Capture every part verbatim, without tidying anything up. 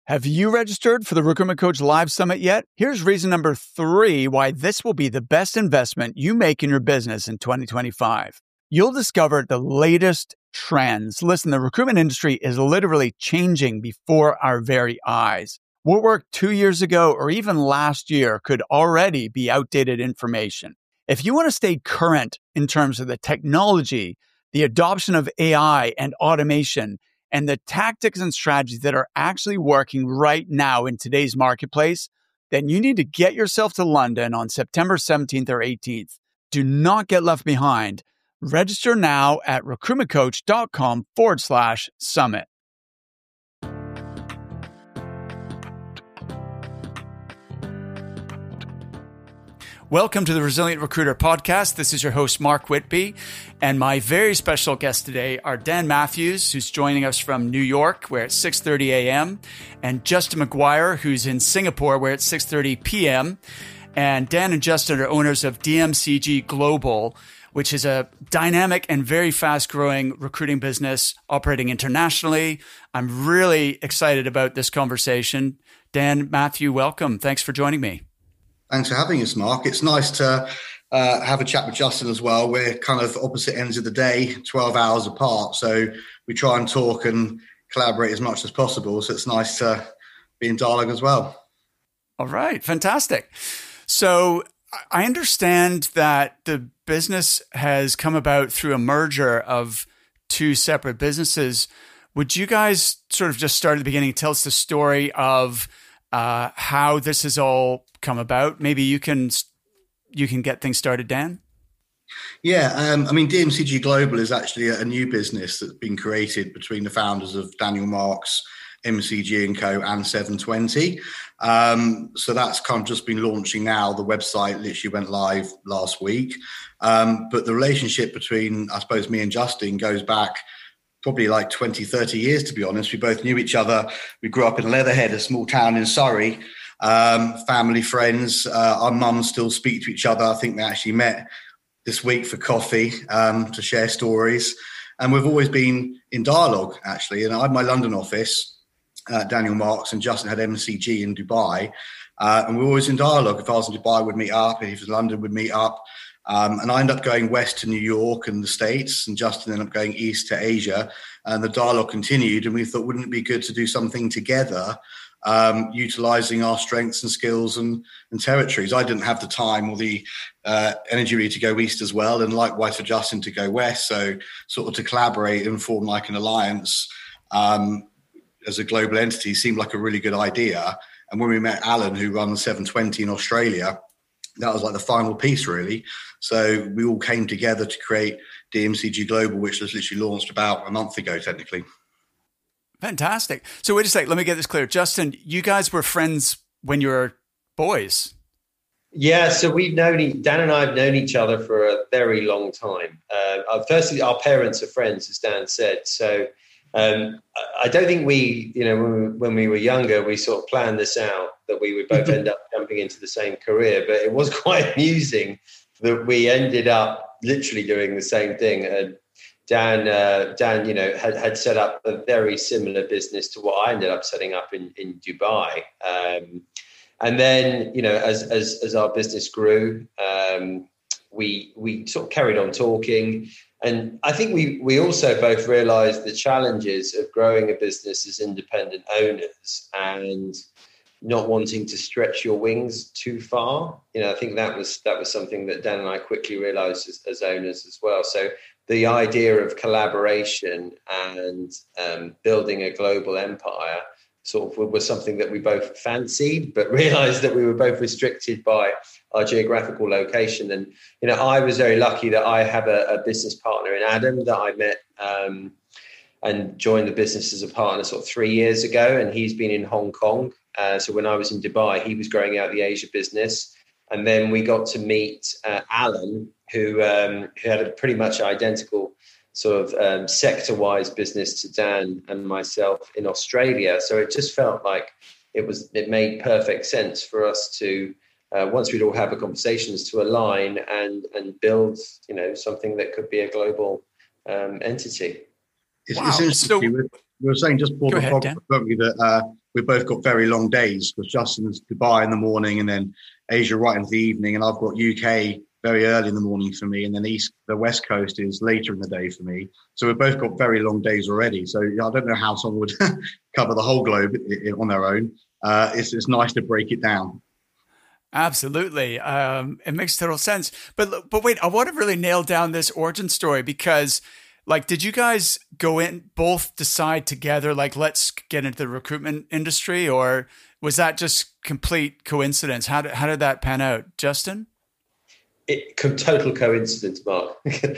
Have you registered for the Recruitment Coach Live Summit yet? Here's reason number three why this will be the best investment you make in your business in twenty twenty-five. You'll discover the latest trends. Listen, the recruitment industry is literally changing before our very eyes. What worked two years ago or even last year could already be outdated information. If you want to stay current in terms of the technology, the adoption of A I and automation, and the tactics and strategies that are actually working right now in today's marketplace, then you need to get yourself to London on September seventeenth or eighteenth. Do not get left behind. Register now at recruitmentcoach.com forward slash summit. Welcome to the Resilient Recruiter Podcast. This is your host, Mark Whitby, and my very special guests today are Dan Matthews, who's joining us from New York, where it's six thirty a.m., and Justin McGuire, who's in Singapore, where it's six thirty p.m. And Dan and Justin are owners of D M C G Global, which is a dynamic and very fast-growing recruiting business operating internationally. I'm really excited about this conversation. Dan, Matthew, welcome. Thanks for joining me. Thanks for having us, Mark. It's nice to uh, have a chat with Justin as well. We're kind of opposite ends of the day, twelve hours apart. So we try and talk and collaborate as much as possible. So it's nice to be in dialogue as well. All right. Fantastic. So I understand that the business has come about through a merger of two separate businesses. Would you guys sort of just start at the beginning, tell us the story of uh, how this has all come about? Maybe you can you can get things started, Dan. Yeah, um, I mean, D M C G Global is actually a, a new business that's been created between the founders of Daniel Marks, M C G and Co. and seven twenty. Um, so that's kind of just been launching now. The website literally went live last week. Um, but the relationship between, I suppose, me and Justin goes back probably like twenty, thirty years, to be honest. We both knew each other. We grew up in Leatherhead, a small town in Surrey. Um, family, friends, uh, our mums still speak to each other. I think they actually met this week for coffee um, to share stories. And we've always been in dialogue, actually. And I had my London office, uh, Daniel Marks, and Justin had M C G in Dubai. Uh, and we were always in dialogue. If I was in Dubai, we'd meet up. If he was in London, we'd meet up. Um, and I ended up going west to New York and the States, and Justin ended up going east to Asia. And the dialogue continued. And we thought, wouldn't it be good to do something together, Um, utilizing our strengths and skills and, and territories. I didn't have the time or the uh, energy really to go east as well, and likewise for Justin to go west. So sort of to collaborate and form like an alliance um, as a global entity seemed like a really good idea. And when we met Alan, who runs seven twenty in Australia, that was like the final piece really. So we all came together to create D M C G Global, which was literally launched about a month ago technically. Fantastic. So wait a sec. Let me get this clear. Justin, you guys were friends when you were boys. Yeah. So we've known, Dan and I have known each other for a very long time. Uh, firstly, our parents are friends, as Dan said. So um, I don't think we, you know, when we, when we were younger, we sort of planned this out that we would both end up jumping into the same career. But it was quite amusing that we ended up literally doing the same thing. And Dan, uh, Dan, you know, had, had set up a very similar business to what I ended up setting up in, in Dubai. Um, and then, you know, as as as our business grew, um, we we sort of carried on talking. And I think we we also both realized the challenges of growing a business as independent owners and not wanting to stretch your wings too far. You know, I think that was that was something that Dan and I quickly realized as, as owners as well. So the idea of collaboration and um, building a global empire sort of was something that we both fancied, but realized that we were both restricted by our geographical location. And, you know, I was very lucky that I have a, a business partner in Adam that I met um, and joined the business as a partner sort of three years ago. And he's been in Hong Kong. Uh, so when I was in Dubai, he was growing out the Asia business. And then we got to meet uh, Alan, who um, who had a pretty much identical sort of um, sector-wise business to Dan and myself in Australia. So it just felt like it was it made perfect sense for us to uh, once we'd all have the conversations to align and and build, you know, something that could be a global um, entity. It's, wow. it's interesting. So, we, were, we were saying just before the podcast that uh, we've both got very long days because Justin's Dubai in the morning and then Asia right into the evening, and I've got U K very early in the morning for me, and then East, the West Coast is later in the day for me. So we've both got very long days already. So I don't know how someone would cover the whole globe on their own. Uh, it's, it's nice to break it down. Absolutely. Um, it makes total sense. But but wait, I want to really nail down this origin story because, like, did you guys go in, both decide together, like, let's get into the recruitment industry, or was that just complete coincidence? How did, how did that pan out? Justin? It, total coincidence, Mark.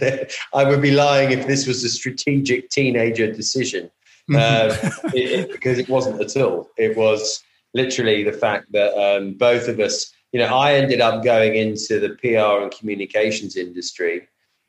I would be lying if this was a strategic teenager decision, uh, it, it, because it wasn't at all. It was literally the fact that um, both of us, you know, I ended up going into the P R and communications industry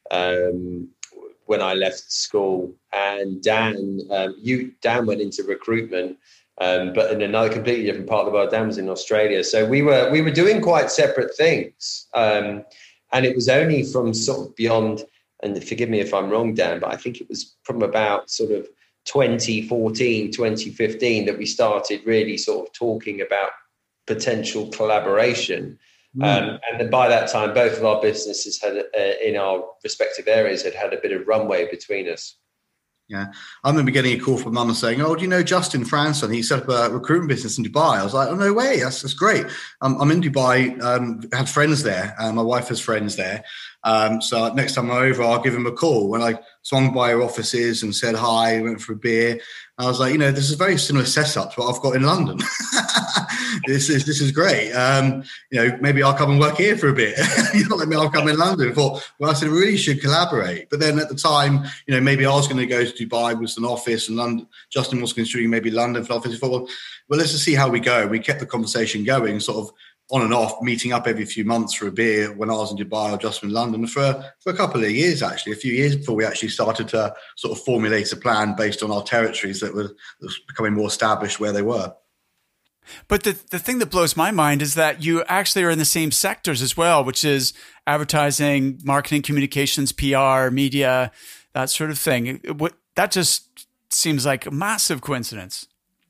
um, when I left school, and Dan, um, you, Dan went into recruitment, um, but in another completely different part of the world. Dan was in Australia, so we were we were doing quite separate things. Um, And it was only from sort of beyond, and forgive me if I'm wrong, Dan, but I think it was from about sort of twenty fourteen, twenty fifteen that we started really sort of talking about potential collaboration. Mm. Um, and then by that time, both of our businesses had, uh, in our respective areas, had had a bit of runway between us. Yeah, I remember getting a call from Mum saying, "Oh, do you know Justin Franson? He set up a recruitment business in Dubai." I was like, "Oh, no way! That's that's great." Um, I'm in Dubai. Um, had friends there. Uh, my wife has friends there. Um, so next time I'm over, I'll give him a call. When I swung by her offices and said hi, went for a beer. I was like, you know, this is a very similar setup to what I've got in London. this is this is great. Um, you know, maybe I'll come and work here for a bit. You know, let me. I'll come in London. I thought, well, I said we really should collaborate. But then at the time, you know, maybe I was going to go to Dubai with an office, and London. Justin was considering maybe London for office. I thought, well, well, let's just see how we go. We kept the conversation going, sort of on and off, meeting up every few months for a beer when I was in Dubai or just in London for, for a couple of years, actually, a few years before we actually started to sort of formulate a plan based on our territories that were, that was becoming more established where they were. But the, the thing that blows my mind is that you actually are in the same sectors as well, which is advertising, marketing, communications, P R, media, that sort of thing. What, that just seems like a massive coincidence.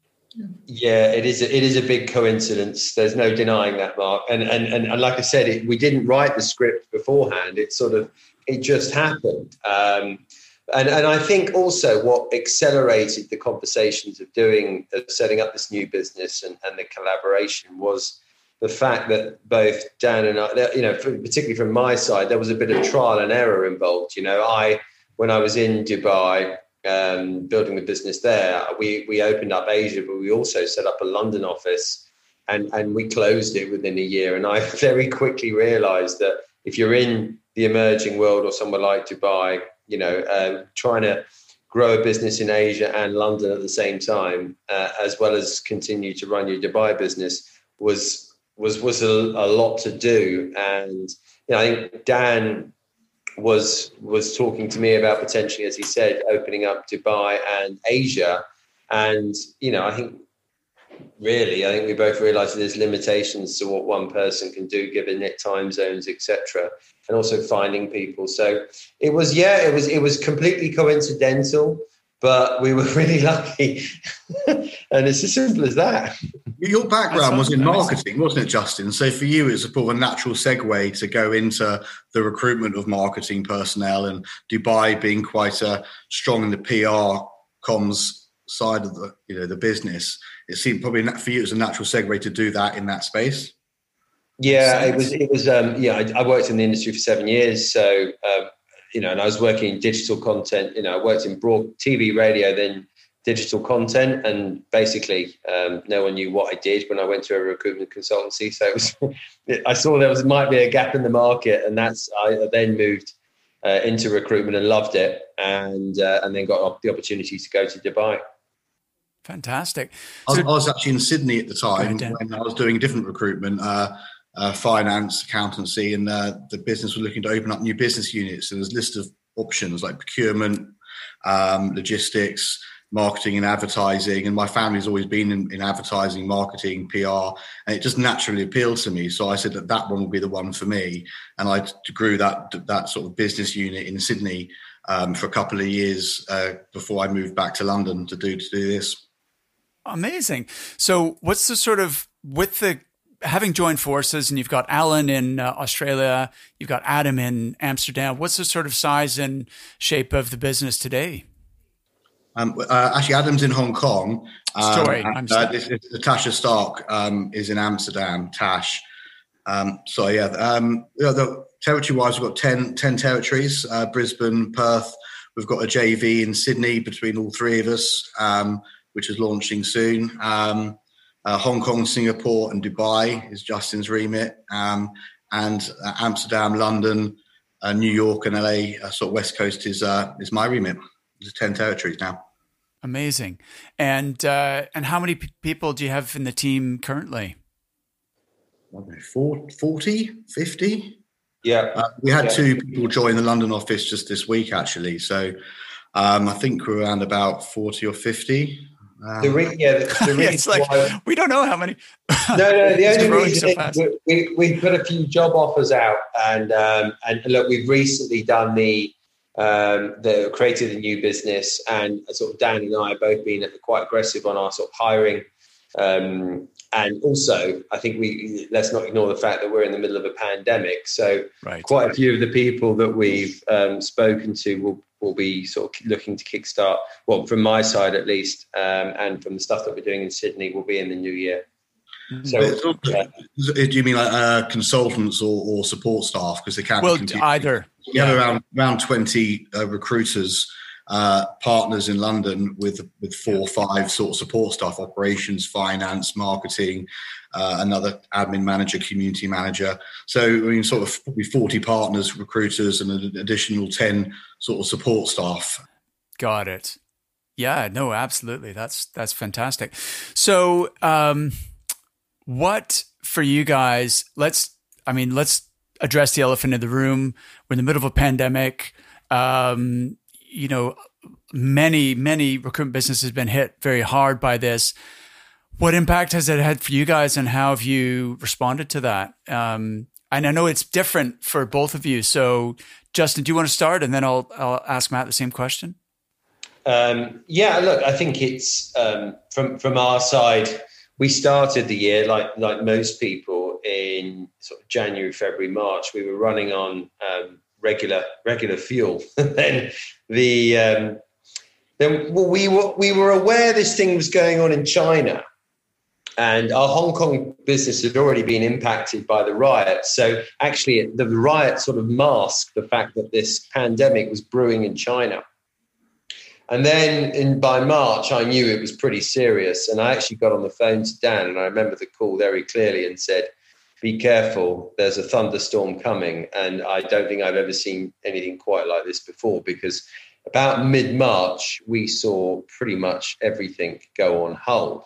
Yeah, it is. A, it is a big coincidence. There's no denying that, Mark. And and and, and like I said, it, we didn't write the script beforehand. It sort of it just happened. Um, and and I think also what accelerated the conversations of doing of setting up this new business and, and the collaboration was the fact that both Dan and I, you know, particularly from my side, there was a bit of trial and error involved. You know, I when I was in Dubai. Um, building the business there, we we opened up Asia, but we also set up a London office, and and we closed it within a year. And I very quickly realised that if you're in the emerging world or somewhere like Dubai, you know, uh, trying to grow a business in Asia and London at the same time, uh, as well as continue to run your Dubai business, was was was a, a lot to do. And you know, I think Dan was was talking to me about potentially, as he said, opening up Dubai and Asia. And, you know, I think really, I think we both realised there's limitations to what one person can do given it time zones, et cetera, and also finding people. So it was, yeah, it was it was completely coincidental, but we were really lucky. And it's as simple as that. Your background was in marketing, wasn't it, Justin? So for you, it's a sort of a natural segue to go into the recruitment of marketing personnel, and Dubai being quite uh, strong in the P R comms side of the, you know, the business. It seemed probably for you it was a natural segue to do that in that space. Yeah, it was. It was. Um, yeah, I, I worked in the industry for seven years, so um, you know, and I was working in digital content. You know, I worked in broad T V, radio, then digital content, and basically um, no one knew what I did when I went to a recruitment consultancy. So it was, I saw there was might be a gap in the market, and that's I then moved uh, into recruitment and loved it, and uh, and then got the opportunity to go to Dubai. Fantastic. So, I, was, so, I was actually in Sydney at the time ahead, when I was doing different recruitment, uh, uh, finance, accountancy, and uh, the business was looking to open up new business units. So there's a list of options like procurement, um, logistics, marketing and advertising, and my family's always been in, in advertising, marketing, P R, and it just naturally appealed to me. So I said that that one will be the one for me, and I grew that that sort of business unit in Sydney um, for a couple of years uh, before I moved back to London to do to do this. Amazing. So what's the sort of, with the, having joined forces, and you've got Alan in uh, Australia, you've got Adam in Amsterdam, what's the sort of size and shape of the business today? Um, uh, actually, Adam's in Hong Kong. Um, Sorry, and, I'm uh, this, this, Natasha Stark um, is in Amsterdam, Tash. Um, so, yeah, um, you know, the, territory-wise, we've got ten, ten territories, uh, Brisbane, Perth. We've got a J V in Sydney between all three of us, um, which is launching soon. Um, uh, Hong Kong, Singapore, and Dubai is Justin's remit. Um, and uh, Amsterdam, London, uh, New York, and L A, uh, sort of West Coast is uh, is my remit. There's ten territories now. Amazing. And uh, and how many p- people do you have in the team currently? forty, fifty Yeah. Uh, we had yeah. two people join the London office just this week, actually. So um, I think we're around about forty or fifty. Um, The re- yeah, the, the yeah, it's like, why, we don't know how many. no, no, the only reason so is we, we, we put a few job offers out, and um, and look, we've recently done the um, the created a new business, and sort of Dan and I have both been quite aggressive on our sort of hiring. Um, and also, I think we let's not ignore the fact that we're in the middle of a pandemic. So right. quite a few of the people that we've um, spoken to will will be sort of looking to kickstart, well, from my side at least, um, and from the stuff that we're doing in Sydney will be in the new year. Mm-hmm. So, yeah. Do you mean like uh, consultants or, or support staff? Because they can't. Well, be either. We have yeah. around around twenty uh, recruiters. Uh, partners in London with with four or five sort of support staff, operations, finance, marketing, uh, another admin manager, community manager. So I mean, sort of probably forty partners, recruiters, and an additional ten sort of support staff. Got it. Yeah, no, absolutely. That's that's fantastic. So, um, what for you guys? Let's, I mean, let's address the elephant in the room. We're in the middle of a pandemic. Um, you know, many, many recruitment businesses have been hit very hard by this. What impact has it had for you guys, and how have you responded to that? Um, and I know it's different for both of you. So, Justin, do you want to start? And then I'll, I'll ask Matt the same question. Um, yeah, look, I think it's um, from, from our side, we started the year like, like most people in sort of January, February, March. We were running on, um, regular regular fuel. then the um, then well, we were we were aware this thing was going on in China, and our Hong Kong business had already been impacted by the riots. So actually, the riot sort of masked the fact that this pandemic was brewing in China. And then in by March, I knew it was pretty serious, and I actually got on the phone to Dan, and I remember the call very clearly, and said, be careful, there's a thunderstorm coming. And I don't think I've ever seen anything quite like this before, because about mid-March, we saw pretty much everything go on hold.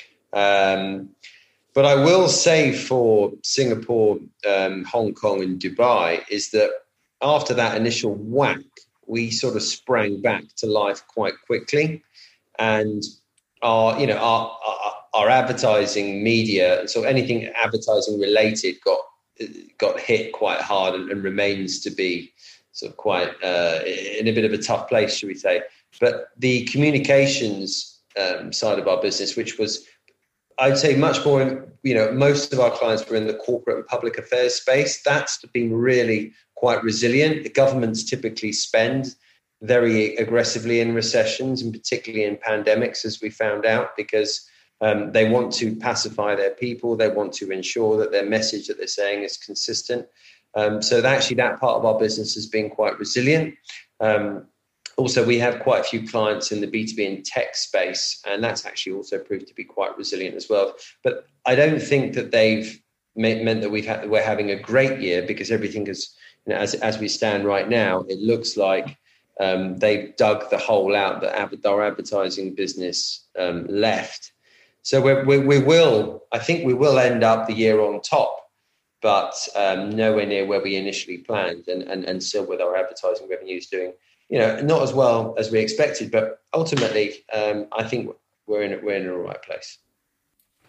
Um, but I will say for Singapore, um, Hong Kong and Dubai is that after that initial whack, we sort of sprang back to life quite quickly. And our, you know, our, our Our advertising media, so anything advertising related, got got hit quite hard and, and remains to be sort of quite uh, in a bit of a tough place, should we say? But the communications um, side of our business, which was, I'd say, much more, you know, most of our clients were in the corporate and public affairs space. That's been really quite resilient. The governments typically spend very aggressively in recessions, and particularly in pandemics, as we found out, because Um, they want to pacify their people. They want to ensure that their message that they're saying is consistent. Um, so that actually that part of our business has been quite resilient. Um, also, we have quite a few clients in the B two B and tech space, and that's actually also proved to be quite resilient as well. But I don't think that they've made, meant that we've had, we're having a great year, because everything is, you know, as as we stand right now, it looks like um, they've dug the hole out that our advertising business um, left. So we, we, we will, I think we will end up the year on top, but um, nowhere near where we initially planned, and, and, and still with our advertising revenues doing, you know, not as well as we expected, but ultimately um, I think we're in we're in the right place.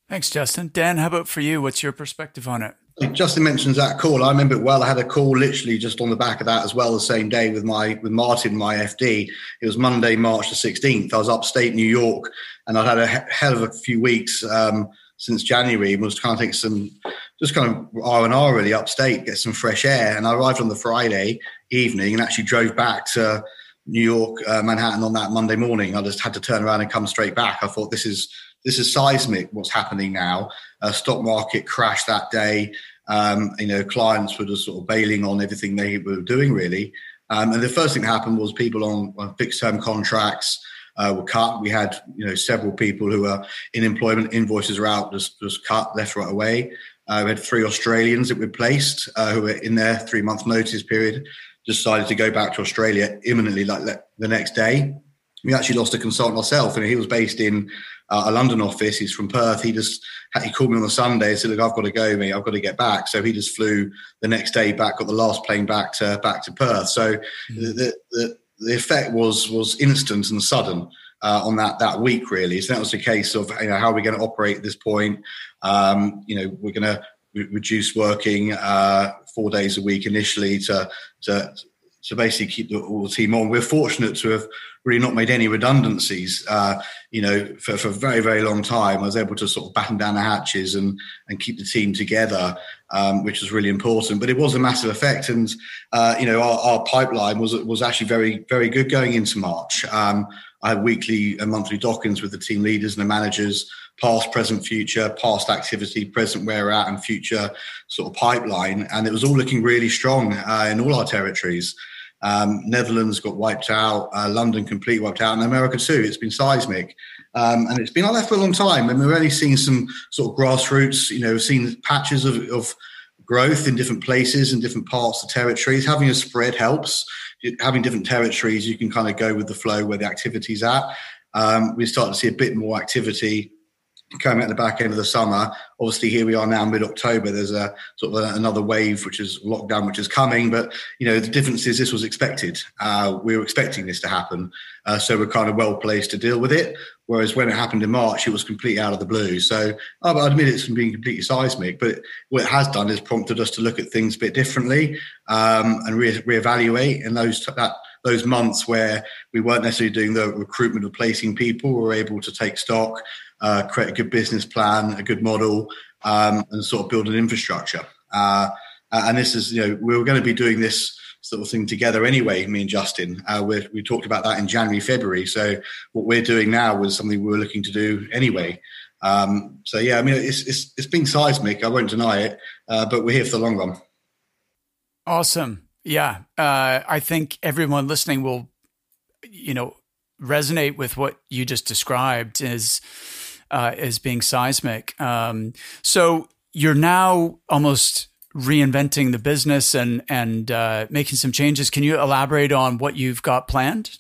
Thanks, Justin. Dan, how about for you? What's your perspective on it? Justin mentions that call. I remember it well. I had a call literally just on the back of that as well, the same day with my with Martin, my F D. It was Monday, March the sixteenth. I was upstate New York, and I'd had a hell of a few weeks um, since January. And was trying to take some, just kind of R and R really upstate, get some fresh air. And I arrived on the Friday evening and actually drove back to New York, uh, Manhattan on that Monday morning. I just had to turn around and come straight back. I thought this is this is seismic. What's happening now? Uh, stock market crashed that day. Um, you know, clients were just sort of bailing on everything they were doing, really. Um, and the first thing that happened was people on, on fixed-term contracts uh, were cut. We had, you know, several people who were in employment, invoices are out, just, just cut left, right away. Uh, we had three Australians that we placed uh, who were in their three-month notice period, decided to go back to Australia imminently, like the next day. We actually lost a consultant ourselves, and he was based in uh, a London office. He's from Perth. He just he called me on the Sunday and said, "Look, I've got to go, mate. I've got to get back." So he just flew the next day back, got the last plane back to back to Perth. So mm-hmm. the, the the effect was was instant and sudden uh, on that that week, really. So that was the case of, you know, how are we going to operate at this point? Um, you know, we're going to re- reduce working uh, four days a week initially to to. to basically keep the, all the team on. We're fortunate to have really not made any redundancies. Uh, you know, for, for a very, very long time, I was able to sort of batten down the hatches and and keep the team together, um, which was really important. But it was a massive effect. And, uh, you know, our, our pipeline was was actually very, very good going into March. Um, I had weekly and monthly dockings with the team leaders and the managers, past, present, future, past activity, present where we're at, and future sort of pipeline. And it was all looking really strong uh, in all our territories. Um, Netherlands got wiped out, uh, London completely wiped out, and America too. It's been seismic. Um, and it's been like that for a long time. And we've only seen some sort of grassroots, you know, we've seen patches of, of growth in different places and different parts of territories. Having a spread helps. Having different territories, you can kind of go with the flow where the activity's at. Um, we started to see a bit more activity coming at the back end of the summer. Obviously, here we are now, mid-October. There's a sort of a, another wave, which is lockdown, which is coming. But, you know, the difference is this was expected. Uh, we were expecting this to happen. Uh, so we're kind of well placed to deal with it. Whereas when it happened in March, it was completely out of the blue. So I admit it's been completely seismic. But what it has done is prompted us to look at things a bit differently um, and re- reevaluate. And those that those months where we weren't necessarily doing the recruitment of placing people, we were able to take stock, Uh, create a good business plan, a good model, um, and sort of build an infrastructure. Uh, and this is, you know, we were going to be doing this sort of thing together anyway, me and Justin. Uh, we we talked about that in January, February. So what we're doing now was something we were looking to do anyway. Um, so, yeah, I mean, it's, it's it's been seismic. I won't deny it, uh, but we're here for the long run. Awesome. Yeah. Uh, I think everyone listening will, you know, resonate with what you just described as uh, as being seismic. Um, so you're now almost reinventing the business and and uh, making some changes. Can you elaborate on what you've got planned?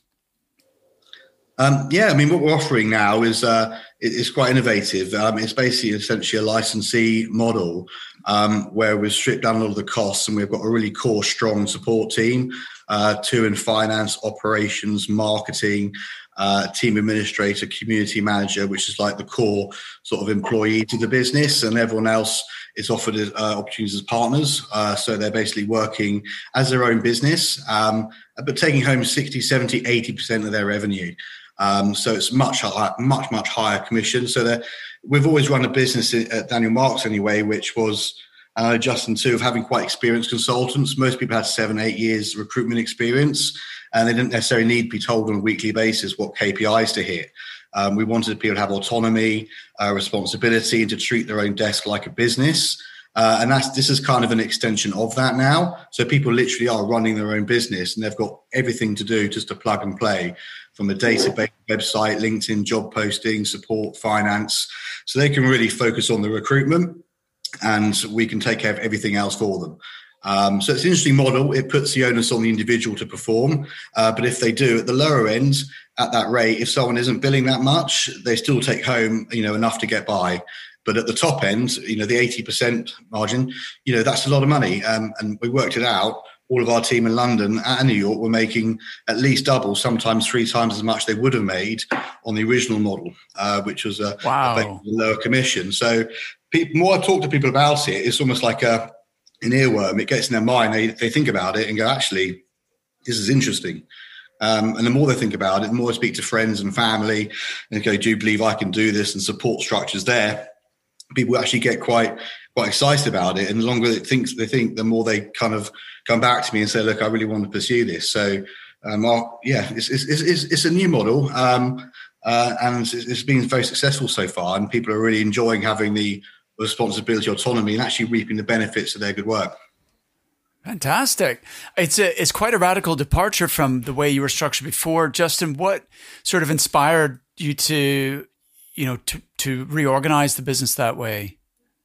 Um, yeah, I mean, what we're offering now is uh, it's quite innovative. Um, it's basically essentially a licensee model um, where we've stripped down all of the costs, and we've got a really core, strong support team, uh, two in finance, operations, marketing, uh, team administrator, community manager, which is like the core sort of employee to the business, and everyone else is offered uh, opportunities as partners. Uh, so they're basically working as their own business, um, but taking home sixty, seventy, eighty percent of their revenue. Um, so it's much, much, much higher commission. So we've always run a business at Daniel Marks anyway, which was uh, Justin too, of having quite experienced consultants. Most people had seven, eight years recruitment experience, and they didn't necessarily need to be told on a weekly basis what K P Is to hit. Um, we wanted people to have autonomy, uh, responsibility, and to treat their own desk like a business. Uh, and that's this is kind of an extension of that now. So people literally are running their own business, and they've got everything to do just to plug and play, from a database, website, LinkedIn, job posting, support, finance. So they can really focus on the recruitment, and we can take care of everything else for them. Um, so it's an interesting model. It puts the onus on the individual to perform. Uh, but if they do at the lower end, at that rate, if someone isn't billing that much, they still take home, you know, enough to get by. But at the top end, you know, the eighty percent margin, you know, that's a lot of money. Um, and we worked it out. all of our team in London and New York were making at least double, sometimes three times as much they would have made on the original model, uh, which was a, wow. a lower commission. So people, more I talk to people about it, it's almost like a, an earworm. It gets in their mind. They, they think about it and go, actually, this is interesting. Um, and the more they think about it, the more I speak to friends and family and go, do you believe I can do this, and support structures there, people actually get quite quite excited about it. And the longer it thinks they think, the more they kind of come back to me and say, look, I really want to pursue this. So um, I'll, yeah, it's, it's, it's, it's a new model um, uh, and it's, it's been very successful so far. And people are really enjoying having the responsibility, autonomy, and actually reaping the benefits of their good work. Fantastic. It's a, it's quite a radical departure from the way you were structured before. Justin, what sort of inspired you to, you know, to, to reorganize the business that way?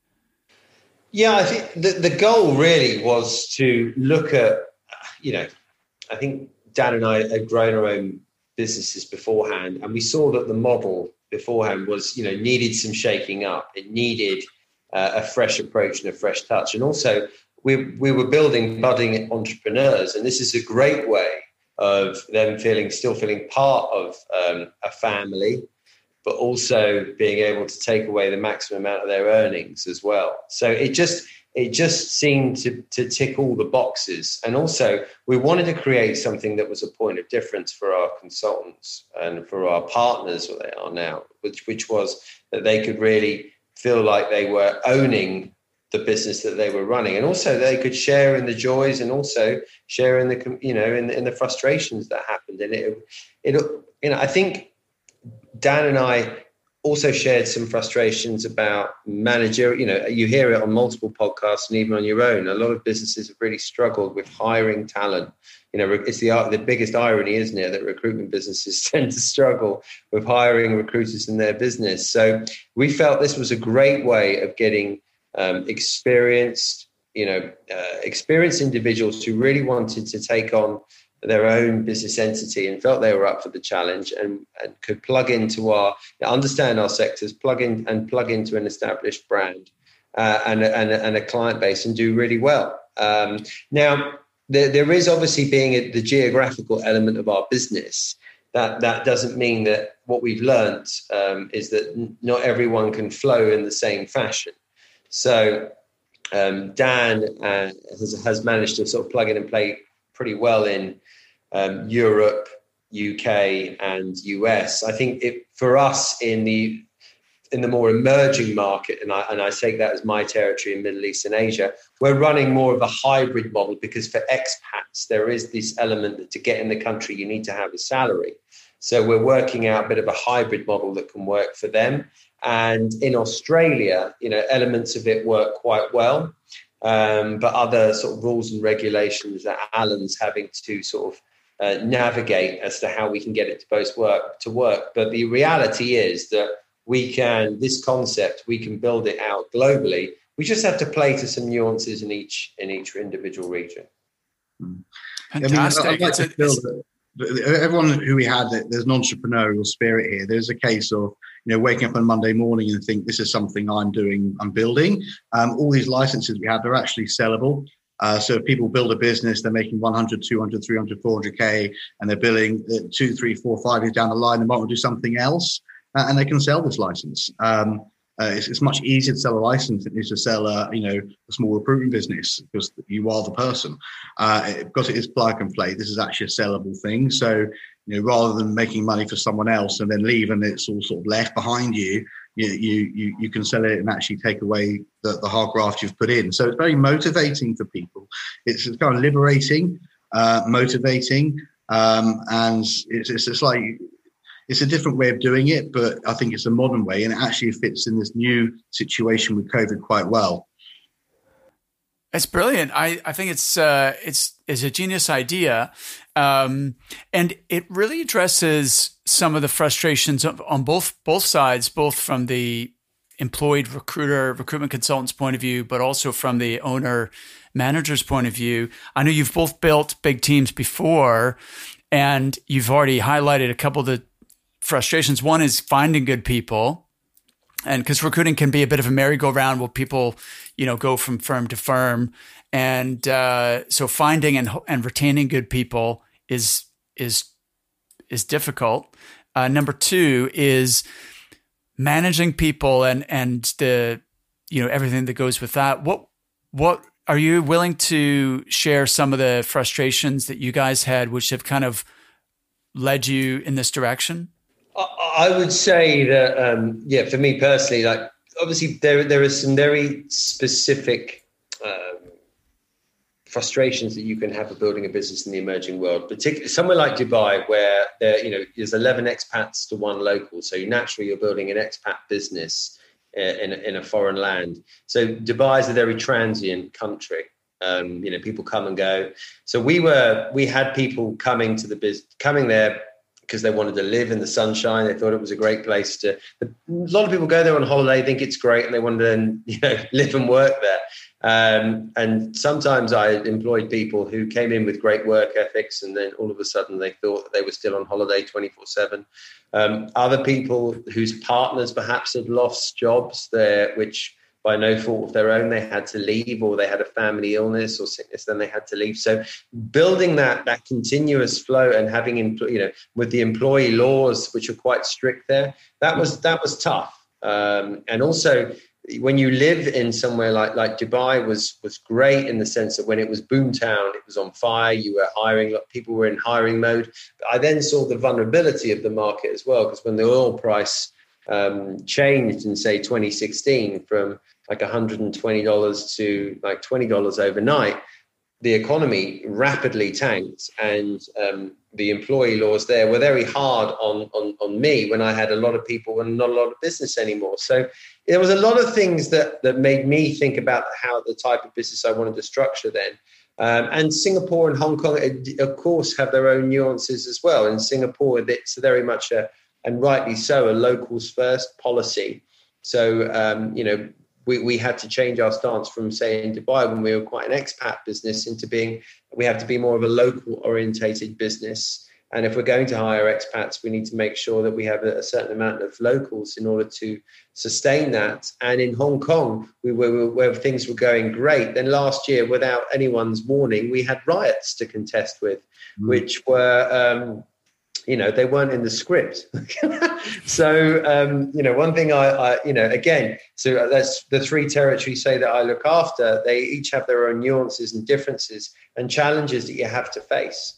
Yeah, I think the, the goal really was to look at, you know, I think Dan and I had grown our own businesses beforehand, and we saw that the model beforehand was, you know, needed some shaking up. It needed uh, a fresh approach and a fresh touch. And also we we were building budding entrepreneurs, and this is a great way of them feeling, still feeling part of um, a family, but also being able to take away the maximum amount of their earnings as well. So it just it just seemed to, to tick all the boxes. And also we wanted to create something that was a point of difference for our consultants and for our partners, what they are now, which which was that they could really feel like they were owning the business that they were running, and also they could share in the joys and also share in the, you know, in, in the frustrations that happened. And it, it, you know, I think Dan and I also shared some frustrations about manager. You know, you hear it on multiple podcasts and even on your own. A lot of businesses have really struggled with hiring talent. You know, it's the the biggest irony, isn't it, that recruitment businesses tend to struggle with hiring recruiters in their business. So we felt this was a great way of getting um, experienced, you know, uh, experienced individuals who really wanted to take on their own business entity and felt they were up for the challenge and, and could plug into our, understand our sectors, plug in and plug into an established brand uh, and, and, and a client base and do really well. Um, now, there, there is obviously being a, the geographical element of our business. That that doesn't mean that what we've learned um, is that n- not everyone can flow in the same fashion. So um, Dan uh, has, has managed to sort of plug in and play pretty well in um, Europe, U K, and U S. I think it, for us in the in the more emerging market, and I and I take that as my territory in Middle East and Asia, we're running more of a hybrid model because for expats there is this element that to get in the country you need to have a salary. So we're working out a bit of a hybrid model that can work for them. And in Australia, you know, elements of it work quite well. Um, but other sort of rules and regulations that Alan's having to sort of uh, navigate as to how we can get it to both work to work. But the reality is that we can, this concept, we can build it out globally. We just have to play to some nuances in each in each individual region. Fantastic. I mean, I'd like to build it. Everyone who we had, there's an entrepreneurial spirit here. There's a case of, you know, waking up on Monday morning and think this is something I'm doing, I'm building. Um, all these licenses we have, they're actually sellable. Uh, so if people build a business, they're making one hundred, two hundred, three hundred, four hundred K, and they're billing uh, two, three, four, five years down the line, they might want to do something else, uh, and they can sell this license. Um, Uh, it's, it's much easier to sell a license than it is to sell a, you know, a small recruitment business because you are the person. Uh, it, because it is plug and play, this is actually a sellable thing. So, you know, rather than making money for someone else and then leave and it's all sort of left behind you, you you you, you can sell it and actually take away the, the hard graft you've put in. So it's very motivating for people. It's, it's kind of liberating, uh, motivating, um, and it's, it's it's like. It's a different way of doing it, but I think it's a modern way, and it actually fits in this new situation with COVID quite well. It's brilliant. I, I think it's uh, it's it's a genius idea, um, and it really addresses some of the frustrations on both both sides, both from the employed recruiter, recruitment consultant's point of view, but also from the owner manager's point of view. I know you've both built big teams before, and you've already highlighted a couple of the frustrations. One is finding good people, and because recruiting can be a bit of a merry-go-round where people, you know, go from firm to firm. And uh, so finding and and retaining good people is is is difficult. Uh, number two is managing people and and the you know everything that goes with that. What what are you willing to share some of the frustrations that you guys had, which have kind of led you in this direction? I would say that um, yeah, for me personally, like obviously there there are some very specific Um, frustrations that you can have of building a business in the emerging world, particularly somewhere like Dubai, where there, you know, there's eleven expats to one local. So naturally, you're building an expat business in in a foreign land. So Dubai is a very transient country. Um, you know, people come and go. So we were we had people coming to the biz, coming there because they wanted to live in the sunshine. They thought it was a great place to. A lot of people go there on holiday, think it's great, and they want to, you know, live and work there. Um, and sometimes I employed people who came in with great work ethics, and then all of a sudden they thought that they were still on holiday twenty-four seven. Um, other people whose partners perhaps had lost jobs there, which by no fault of their own, they had to leave, or they had a family illness or sickness, then they had to leave. So building that that continuous flow and having, you know, with the employee laws, which are quite strict there, that was that was tough. Um, and also, when you live in somewhere like like Dubai was was great in the sense that when it was boomtown, it was on fire. You were hiring, people were in hiring mode. I then saw the vulnerability of the market as well, because when the oil price um, changed in say twenty sixteen from like one hundred twenty dollars to like twenty dollars overnight, the economy rapidly tanked, and um, the employee laws there were very hard on, on on me when I had a lot of people and not a lot of business anymore. So there was a lot of things that that made me think about how the type of business I wanted to structure then. Um, and Singapore and Hong Kong, of course, have their own nuances as well. In Singapore, it's very much a, and rightly so, a locals first policy. So, um, you know, We, we had to change our stance from, say, in Dubai when we were quite an expat business into being, we have to be more of a local orientated business. And if we're going to hire expats, we need to make sure that we have a, a certain amount of locals in order to sustain that. And in Hong Kong, we were where things were going great. Then last year, without anyone's warning, we had riots to contest with, mm. which were... Um, you know, they weren't in the script. So, um, you know, one thing I, I, you know, again, so that's the three territories, say, that I look after. They each have their own nuances and differences and challenges that you have to face.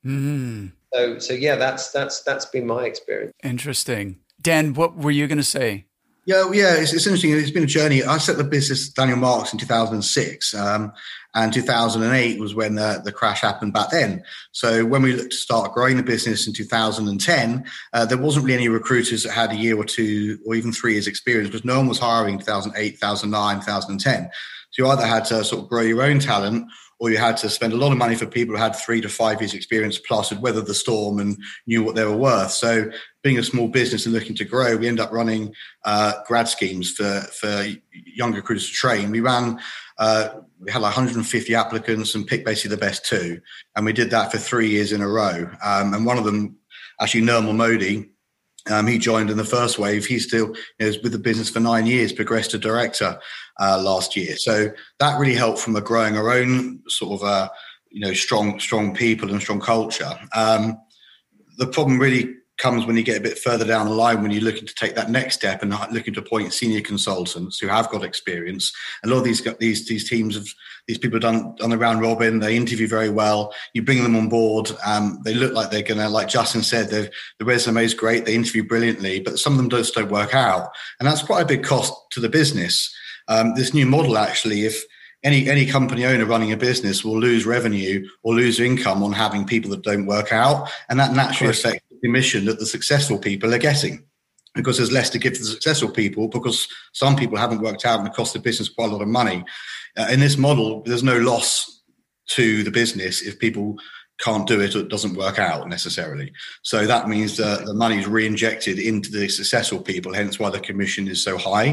Mm. So, so yeah, that's, that's, that's been my experience. Interesting. Dan, what were you going to say? Yeah, yeah, it's, it's interesting. It's been a journey. I set the business Daniel Marks in two thousand six, um, and two thousand eight was when the, the crash happened back then. So when we looked to start growing the business in two thousand ten, uh, there wasn't really any recruiters that had a year or two or even three years experience, because no one was hiring in two thousand eight, two thousand nine, two thousand ten. So you either had to sort of grow your own talent, or you had to spend a lot of money for people who had three to five years experience plus, had weathered the storm and knew what they were worth. So being a small business and looking to grow, we end up running uh, grad schemes for, for young recruiters to train. We ran, uh, we had like one hundred fifty applicants and picked basically the best two. And we did that for three years in a row. Um, and one of them, actually Nirmal Modi, Um, he joined in the first wave. He still, you know, was with the business for nine years, progressed to director uh, last year. So that really helped from a growing our own sort of, uh, you know, strong, strong people and strong culture. Um, the problem really comes when you get a bit further down the line, when you're looking to take that next step and looking to appoint senior consultants who have got experience. A lot of these these these teams of these people have done on the round robin. They interview very well. You bring them on board. Um, they look like they're going to, like Justin said, the resume is great. They interview brilliantly, but some of them just don't work out, and that's quite a big cost to the business. Um, this new model, actually, if Any any company owner running a business will lose revenue or lose income on having people that don't work out, and that naturally affects the commission that the successful people are getting, because there's less to give to the successful people because some people haven't worked out and it cost the business quite a lot of money. Uh, in this model, there's no loss to the business if people can't do it or it doesn't work out necessarily. So that means that the money is re-injected into the successful people, hence why the commission is so high.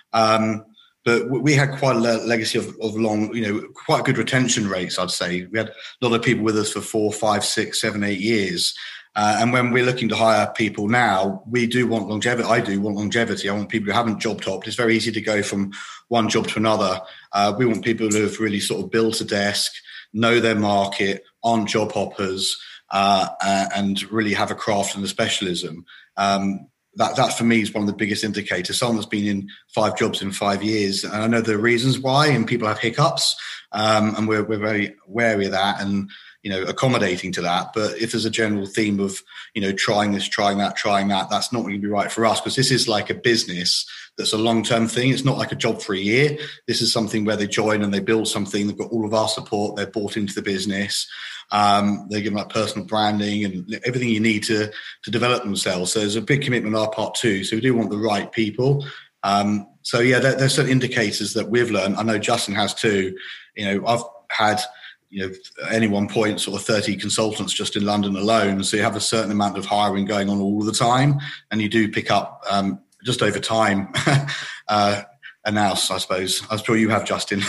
Um, But we had quite a legacy of, of long, you know, quite good retention rates, I'd say. We had a lot of people with us for four, five, six, seven, eight years. Uh, and when we're looking to hire people now, we do want longevity. I do want longevity. I want people who haven't job topped. It's very easy to go from one job to another. Uh, we want people who have really sort of built a desk, know their market, aren't job hoppers, uh, uh, and really have a craft and a specialism. Um, that, that for me is one of the biggest indicators. Someone that's been in five jobs in five years, and I know the reasons why, and people have hiccups, um, and we're, we're very wary of that and, you know, accommodating to that. But if there's a general theme of, you know, trying this, trying that, trying that, that's not going to be right for us, because this is like a business that's a long-term thing. It's not like a job for a year. This is something where they join and they build something. They've got all of our support. They're bought into the business. Um, they're given like personal branding and everything you need to to develop themselves. So there's a big commitment on our part too. So we do want the right people. Um, so yeah, there, there's certain indicators that we've learned. I know Justin has too. You know, I've had, you know, at any one point, sort of thirty consultants just in London alone. So you have a certain amount of hiring going on all the time, and you do pick up um, just over time uh, a nous, I suppose. I'm sure you have, Justin.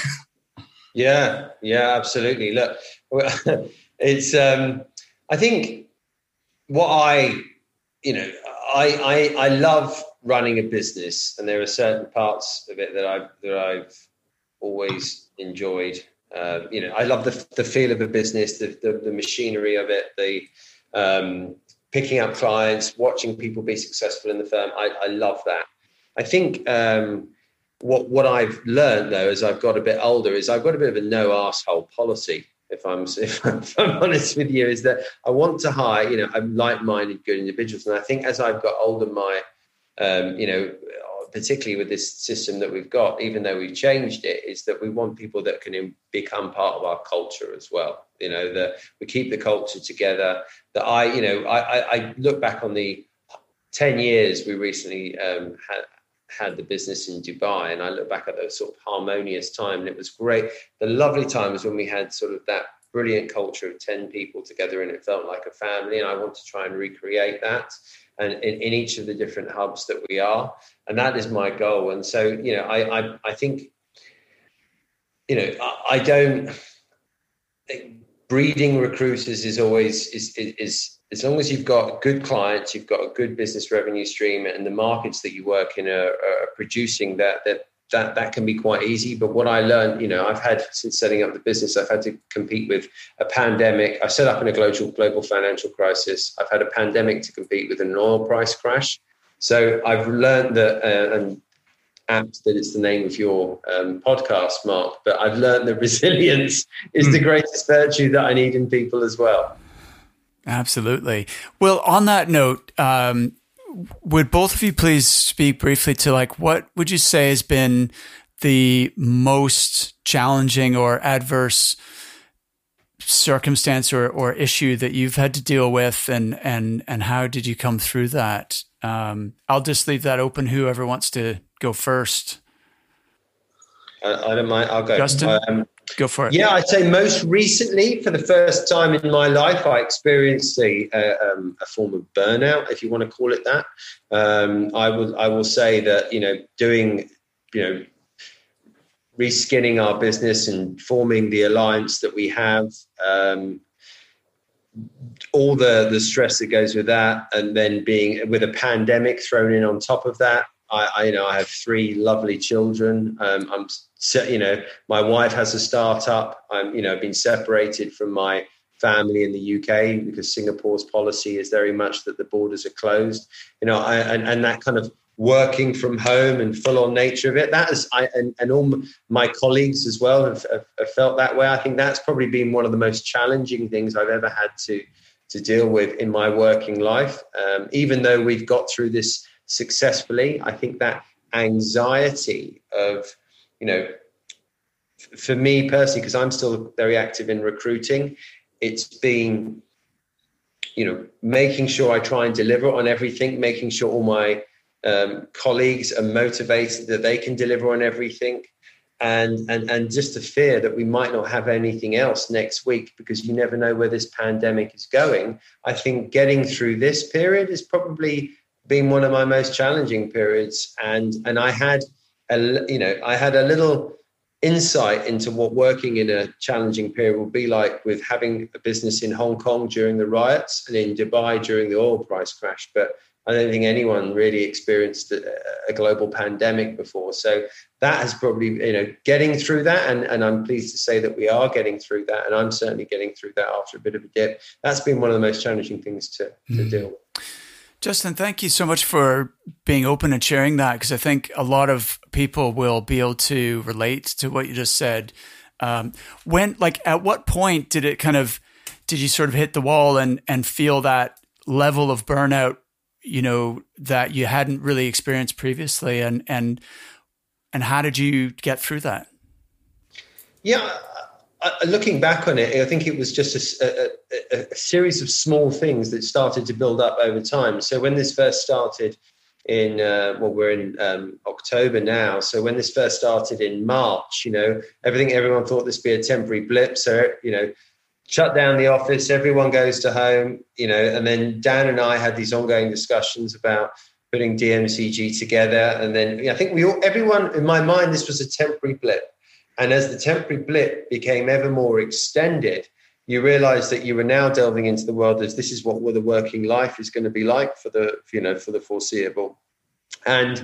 Yeah, yeah, absolutely. Look, it's. Um, I think what I, you know, I, I I love running a business, and there are certain parts of it that I that I've always enjoyed. Uh, you know, I love the the feel of the business, the, the the machinery of it, the um, picking up clients, watching people be successful in the firm. I, I love that. I think um, what what I've learned though, as I've got a bit older, is I've got a bit of a no arsehole policy. If I'm if I'm, if I'm honest with you, is that I want to hire, you know, like-minded, good individuals, and I think as I've got older, my um, you know. particularly with this system that we've got, even though we've changed it, is that we want people that can become part of our culture as well. You know, that we keep the culture together. That I, you know, I, I look back on the ten years we recently um, had had the business in Dubai, and I look back at those sort of harmonious time, and it was great. The lovely time was when we had sort of that brilliant culture of ten people together, and it felt like a family. And I want to try and recreate that. And in, in each of the different hubs that we are, and that is my goal. And so, you know, I I, I think, you know, I, I don't. Breeding recruiters is always is, is is as long as you've got good clients, you've got a good business revenue stream, and the markets that you work in are, are producing that that. That that can be quite easy. But what I learned, you know, I've had since setting up the business, I've had to compete with a pandemic. I set up in a global global financial crisis. I've had a pandemic to compete with an oil price crash. So I've learned that, uh, and apt that it's the name of your um, podcast, Mark, but I've learned that resilience is mm. the greatest virtue that I need in people as well. Absolutely. Well, on that note, um, would both of you please speak briefly to, like, what would you say has been the most challenging or adverse circumstance or, or issue that you've had to deal with, and and and how did you come through that? Um, I'll just leave that open. Whoever wants to go first. I, I don't mind. I'll go. Justin, um, go for it. Yeah, I'd say most recently, for the first time in my life, I experienced a, a, um, a form of burnout, if you want to call it that. Um, I will I will say that, you know, doing, you know, reskinning our business and forming the alliance that we have, um, all the, the stress that goes with that, and then being with a pandemic thrown in on top of that. I, I you know, I have three lovely children. Um, I'm you know, my wife has a startup. I'm, you know, been separated from my family in the U K because Singapore's policy is very much that the borders are closed. You know, I, and and that kind of working from home and full on nature of it. That is, I and, and all my colleagues as well have, have, have felt that way. I think that's probably been one of the most challenging things I've ever had to to deal with in my working life. Um, even though we've got through this successfully, I think that anxiety of, you know, for me personally, because I'm still very active in recruiting, it's been, you know, making sure I try and deliver on everything, making sure all my um, colleagues are motivated that they can deliver on everything. And, and, and just the fear that we might not have anything else next week, because you never know where this pandemic is going. I think getting through this period has probably been one of my most challenging periods. And, and I had, a, you know, I had a little insight into what working in a challenging period will be like with having a business in Hong Kong during the riots and in Dubai during the oil price crash. But I don't think anyone really experienced a, a global pandemic before. So that has probably, you know, getting through that. And, and I'm pleased to say that we are getting through that. And I'm certainly getting through that after a bit of a dip. That's been one of the most challenging things to, to mm. deal with. Justin, thank you so much for being open and sharing that, because I think a lot of people will be able to relate to what you just said. Um, when, like, at what point did it kind of, did you sort of hit the wall and, and feel that level of burnout, you know, that you hadn't really experienced previously? And, and, and how did you get through that? Yeah. Uh, looking back on it, I think it was just a, a, a series of small things that started to build up over time. So when this first started in, uh, well, we're in um, October now. So when this first started in March, you know, everything, everyone thought this would be a temporary blip. So, you know, shut down the office, everyone goes to home, you know, and then Dan and I had these ongoing discussions about putting D M C G together. And then I think we all, everyone, in my mind, this was a temporary blip. And as the temporary blip became ever more extended, you realize that you were now delving into the world as this is what the working life is going to be like for the, you know, for the foreseeable. And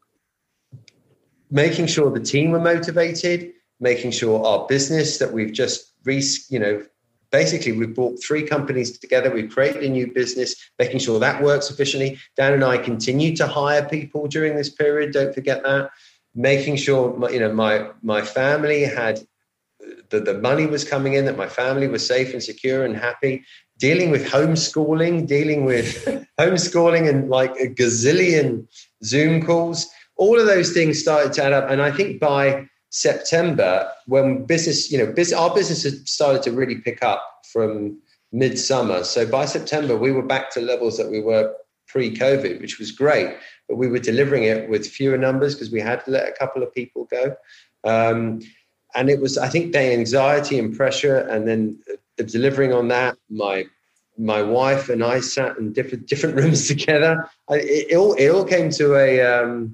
making sure the team were motivated, making sure our business that we've just, re, you know, basically we've brought three companies together, we've created a new business, making sure that works efficiently. Dan and I continue to hire people during this period, don't forget that. Making sure, my, you know, my my family had the, the money was coming in, that my family was safe and secure and happy. Dealing with homeschooling, dealing with homeschooling and like a gazillion Zoom calls. All of those things started to add up. And I think by September, when business, you know, business, our business had started to really pick up from midsummer. So by September, we were back to levels that we were pre-COVID, which was great. But we were delivering it with fewer numbers because we had to let a couple of people go. Um, and it was, I think, the anxiety and pressure, and then the delivering on that. My my wife and I sat in different different rooms together. I, it, it all it all came to a um,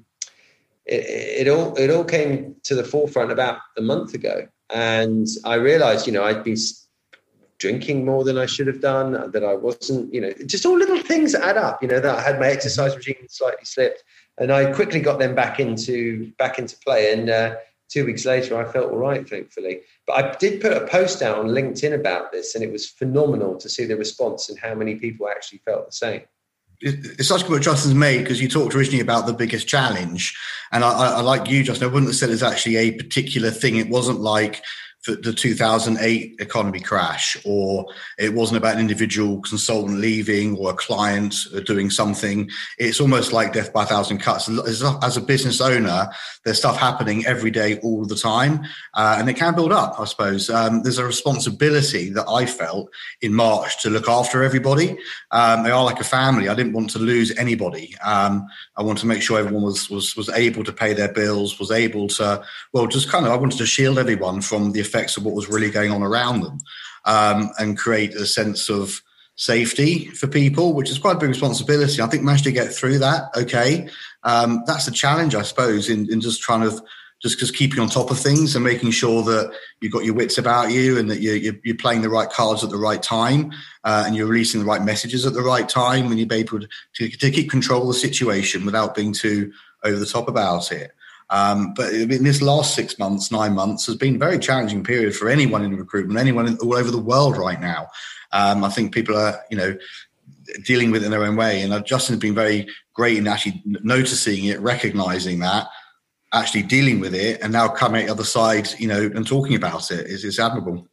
it, it all it all came to the forefront about a month ago, and I realized, you know, I'd been drinking more than I should have done, that I wasn't, you know, just all little things that add up, you know, that I had my exercise regime slightly slipped, and I quickly got them back into, back into play. And uh, two weeks later, I felt all right, thankfully. But I did put a post out on LinkedIn about this, and it was phenomenal to see the response and how many people actually felt the same. It's such a good point Justin's made, because you talked originally about the biggest challenge. And I, I, I like you, Justin, I wouldn't have said it's actually a particular thing. It wasn't like the two thousand eight economy crash, or it wasn't about an individual consultant leaving or a client doing something. It's almost like death by a thousand cuts. As a business owner, there's stuff happening every day, all the time, uh, and it can build up, I suppose. Um, there's a responsibility that I felt in March to look after everybody. Um, they are like a family. I didn't want to lose anybody. Um, I wanted to make sure everyone was, was, was able to pay their bills, was able to, well, just kind of, I wanted to shield everyone from the effects of what was really going on around them, um, and create a sense of safety for people, which is quite a big responsibility. I think managed to get through that. Okay. Um, that's the challenge, I suppose, in, in just trying to just, just keeping on top of things and making sure that you've got your wits about you, and that you're, you're, you're playing the right cards at the right time, uh, and you're releasing the right messages at the right time, and you're able to, to, to keep control of the situation without being too over the top about it. Um, but in this last six months, nine months has been a very challenging period for anyone in recruitment, anyone in, all over the world right now. Um, I think people are, you know, dealing with it in their own way. And Justin has been very great in actually noticing it, recognizing that, actually dealing with it, and now coming at the other side, you know, and talking about it is, is admirable.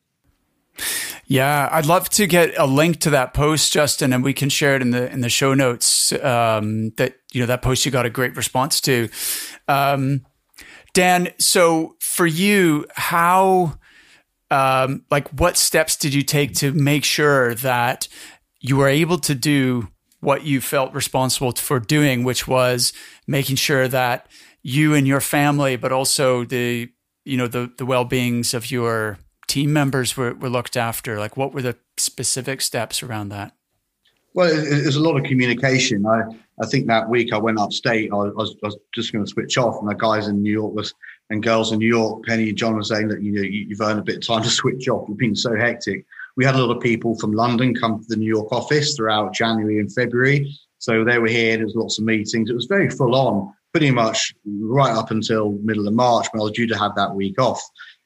Yeah, I'd love to get a link to that post, Justin, and we can share it in the in the show notes. Um, that you know that post you got a great response to, um, Dan. So for you, how, um, like, what steps did you take to make sure that you were able to do what you felt responsible for doing, which was making sure that you and your family, but also the you know the the well-beings of your team members were, were looked after? Like, what were the specific steps around that? Well, there's a lot of communication. I, I think that week I went upstate. I was, I was just going to switch off, and the guys in New York was and girls in New York, Penny and John, were saying that you know you've earned a bit of time to switch off. You've been so hectic. We had a lot of people from London come to the New York office throughout January and February. So they were here. There was lots of meetings. It was very full on, pretty much right up until middle of March when I was due to have that week off.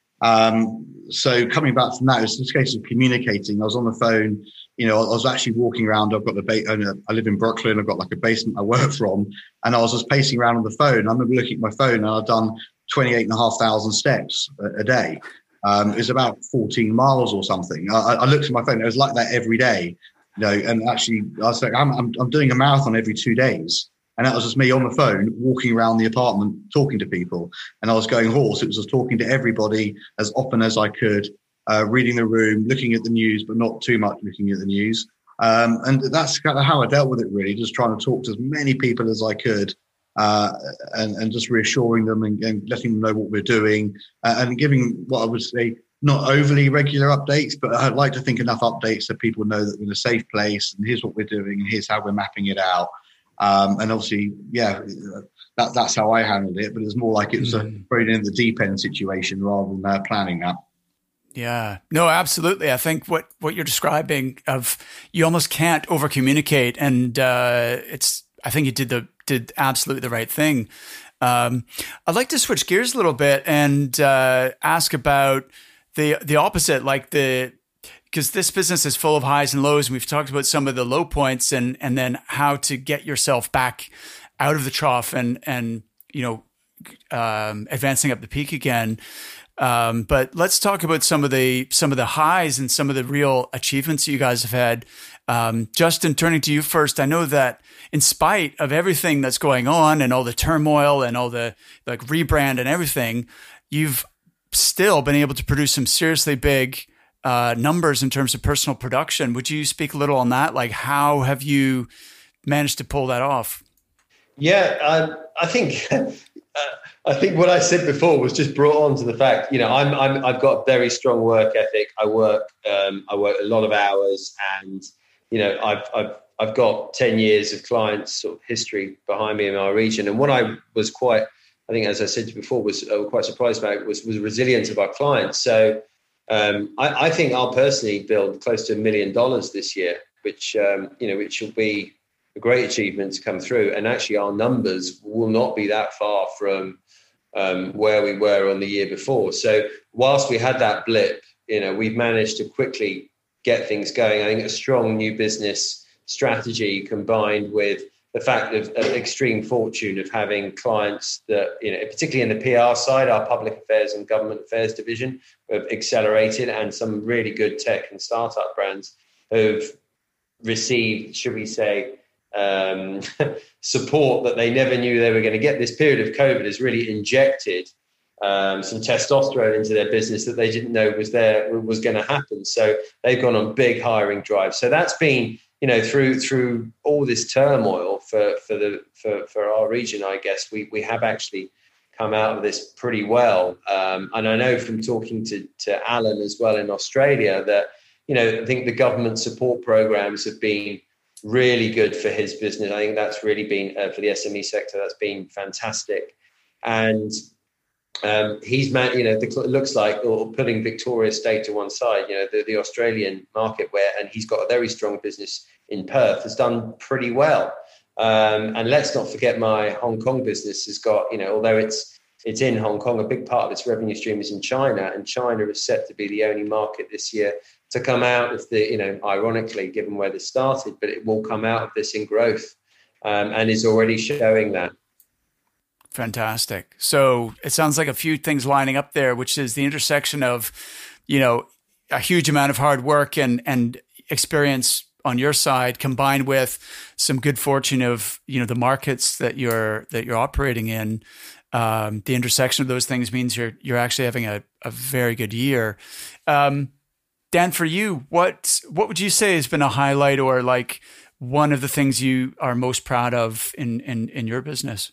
Um, so coming back from that, it was just a case of communicating. I was on the phone. You know, I was actually walking around. I've got the ba- I live in Brooklyn. I've got like a basement I work from, and I was just pacing around on the phone. I remember looking at my phone, and I'd done twenty-eight and a half thousand steps a, a day. Um, it was about fourteen miles or something. I, I looked at my phone. It was like that every day, you know. And actually, I was like, I'm, I'm, I'm doing a marathon every two days, and that was just me on the phone, walking around the apartment, talking to people. And I was going horse. It was just talking to everybody as often as I could. Uh, reading the room, looking at the news, but not too much looking at the news. Um, and that's kind of how I dealt with it, really, just trying to talk to as many people as I could uh, and, and just reassuring them and, and letting them know what we're doing uh, and giving what I would say not overly regular updates, but I'd like to think enough updates so people know that we're in a safe place and here's what we're doing and here's how we're mapping it out. Um, and obviously, yeah, that, that's how I handled it, but it was more like it was mm. a very in the deep end situation rather than uh, planning that. Yeah, no, absolutely. I think what, what you're describing of you almost can't over communicate, and uh, it's. I think you did the did absolutely the right thing. Um, I'd like to switch gears a little bit and uh, ask about the the opposite, like the because this business is full of highs and lows, and we've talked about some of the low points, and and then how to get yourself back out of the trough and and you know um, advancing up the peak again. Um, but let's talk about some of the some of the highs and some of the real achievements you guys have had. Um, Justin, turning to you first, I know that in spite of everything that's going on and all the turmoil and all the like rebrand and everything, you've still been able to produce some seriously big uh, numbers in terms of personal production. Would you speak a little on that? Like, how have you managed to pull that off? Yeah, um, I think. uh, I think what I said before was just brought on to the fact, you know, I'm, I'm, I've got a very strong work ethic. I work, um, I work a lot of hours, and, you know, I've, I've, I've got ten years of clients sort of history behind me in our region. And what I was quite, I think, as I said before, was uh, quite surprised about was, was the resilience of our clients. So um, I, I think I'll personally build close to a million dollars this year, which, um, you know, which will be a great achievement to come through. And actually our numbers will not be that far from um, where we were on the year before. So whilst we had that blip, you know, we've managed to quickly get things going. I think a strong new business strategy combined with the fact of, of extreme fortune of having clients that, you know, particularly in the P R side, our public affairs and government affairs division have accelerated, and some really good tech and startup brands have received, should we say, um, support that they never knew they were going to get. This period of COVID has really injected um, some testosterone into their business that they didn't know was there, was going to happen. So they've gone on big hiring drives. So that's been, you know, through through all this turmoil for for the for, for our region, I guess we we have actually come out of this pretty well. Um, and I know from talking to to Alan as well in Australia that, you know, I think the government support programs have been really good for his business. I think that's really been uh, for the S M E sector. That's been fantastic, and um, he's man. You know, the, it looks like, or putting Victoria State to one side. You know, the, the Australian market, where and he's got a very strong business in Perth, has done pretty well. Um, and let's not forget, my Hong Kong business has got, you know, although it's it's in Hong Kong, a big part of its revenue stream is in China, and China is set to be the only market this year to come out of the, you know, ironically, given where this started, but it will come out of this in growth, um, and is already showing that. Fantastic. So it sounds like a few things lining up there, which is the intersection of, you know, a huge amount of hard work and, and experience on your side, combined with some good fortune of, you know, the markets that you're, that you're operating in. Um, the intersection of those things means you're, you're actually having a, a very good year. Um, Dan, for you, what what would you say has been a highlight or like one of the things you are most proud of in in, in your business?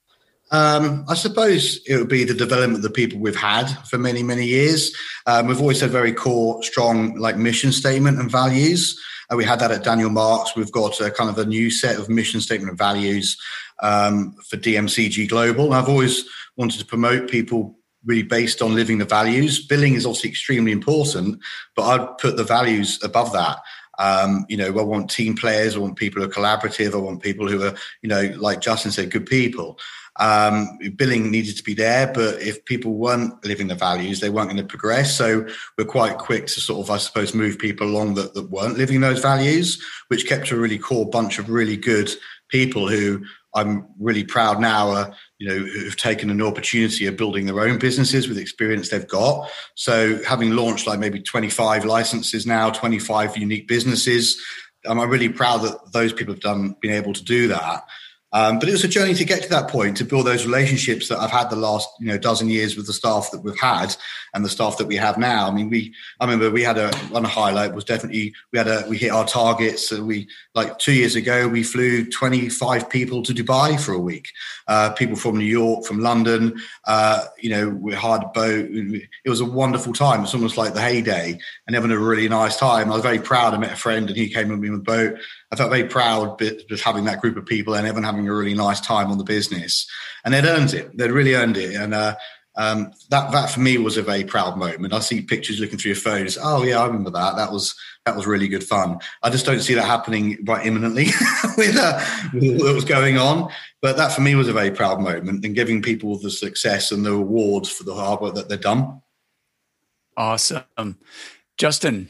Um, I suppose it would be the development of the people we've had for many, many years. Um, we've always had very core, strong, like mission statement and values. Uh, we had that at Daniel Marks. We've got a kind of a new set of mission statement of values um, for D M C G Global. And I've always wanted to promote people really based on living the values. Billing is obviously extremely important, but I'd put the values above that. Um, you know, I want team players, I want people who are collaborative, I want people who are, you know, like Justin said, good people. Um, billing needed to be there, but if people weren't living the values, they weren't going to progress. So we're quite quick to sort of, I suppose, move people along that, that weren't living those values, which kept a really core bunch of really good people who I'm really proud now are, you know, who've taken an opportunity of building their own businesses with experience they've got. So having launched like maybe twenty-five licenses now, twenty-five unique businesses, I'm really proud that those people have done, been able to do that. Um, but it was a journey to get to that point, to build those relationships that I've had the last, you know, dozen years with the staff that we've had and the staff that we have now. I mean, we, I remember we had a, one highlight was definitely, we had a, we hit our targets. So we, like two years ago, we flew twenty-five people to Dubai for a week. Uh, people from New York, from London, uh, you know, we hired a boat. It was a wonderful time. It's almost like the heyday and having a really nice time. I was very proud. I met a friend and he came with me with the boat. I felt very proud just having that group of people and everyone having a really nice time on the business. And they'd earned it. They'd really earned it. And uh, um, that that for me was a very proud moment. I see pictures looking through your phones. Oh, yeah, I remember that. That was that was really good fun. I just don't see that happening right imminently with, uh, with what was going on. But that for me was a very proud moment and giving people the success and the rewards for the hard work that they've done. Awesome. Justin.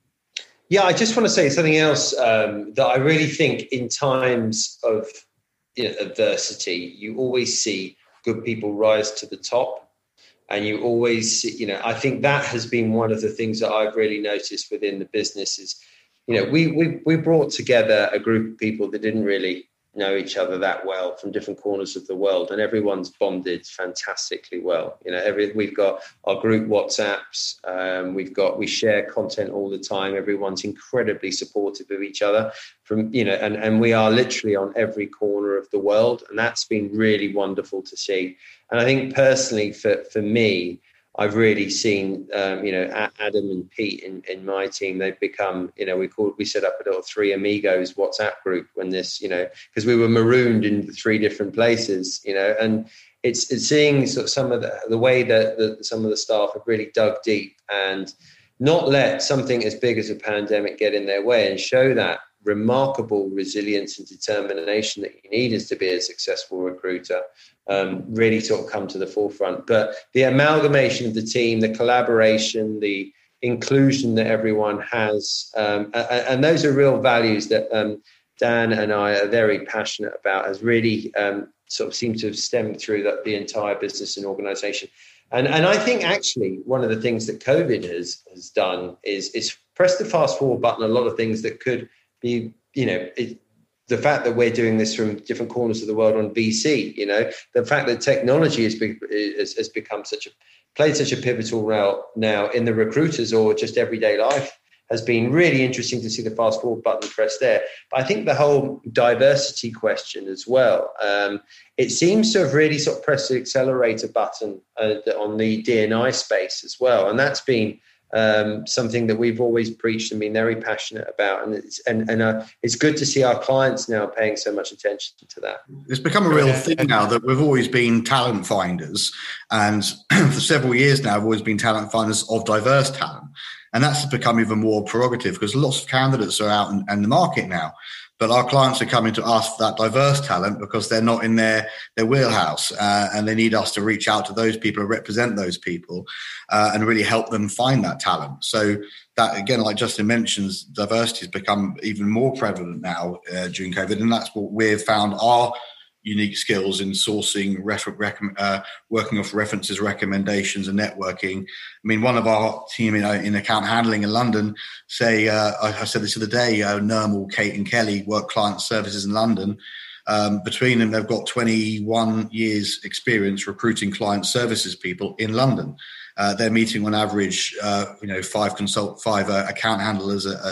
Yeah, I just want to say something else um, that I really think in times of you know, adversity, you always see good people rise to the top. And you always see, you know, I think that has been one of the things that I've really noticed within the business is, you know, we we we brought together a group of people that didn't really know each other that well from different corners of the world, and everyone's bonded fantastically well. You know, every we've got our group WhatsApps, um, we've got we share content all the time. Everyone's incredibly supportive of each other. From you know, and and we are literally on every corner of the world, and that's been really wonderful to see. And I think personally, for for me, I've really seen, um, you know, Adam and Pete in, in my team, they've become, you know, we called, we set up a little Three Amigos WhatsApp group when this, you know, because we were marooned in the three different places, you know, and it's, it's seeing sort of some of the, the way that the, some of the staff have really dug deep and not let something as big as a pandemic get in their way and show that remarkable resilience and determination that you need as to be a successful recruiter. Um, really sort of come to the forefront. But the amalgamation of the team, the collaboration, the inclusion that everyone has, um, and, and those are real values that um, Dan and I are very passionate about, has really um, sort of seemed to have stemmed through the, the entire business and organisation. And and I think actually one of the things that COVID has has done is is press the fast forward button. A lot of things that could be, you know, it, the fact that we're doing this from different corners of the world on V C, you know, the fact that technology has, be, has, has become such a, played such a pivotal role now in the recruiters or just everyday life has been really interesting to see the fast forward button pressed there. But I think the whole diversity question as well, um, it seems to have really sort of pressed the accelerator button uh, on the D and I space as well. And that's been Um, something that we've always preached and been very passionate about, and it's and, and uh, it's good to see our clients now paying so much attention to that. It's become a real thing now that we've always been talent finders, and for several years now, we've always been talent finders of diverse talent, and that's become even more prerogative because lots of candidates are out in, in the market now. But our clients are coming to us for that diverse talent because they're not in their, their wheelhouse uh, and they need us to reach out to those people and represent those people uh, and really help them find that talent. So that, again, like Justin mentions, diversity has become even more prevalent now uh, during COVID. And that's what we've found our unique skills in sourcing, refer- rec- uh, working off references, recommendations and networking. I mean, one of our team in, uh, in account handling in London say, uh, I, I said this the other day, uh, Nirmal, Kate and Kelly work client services in London. Um, between them, they've got twenty-one years experience recruiting client services people in London. Uh, they're meeting on average, uh, you know, five consult, five uh, account handlers a, a,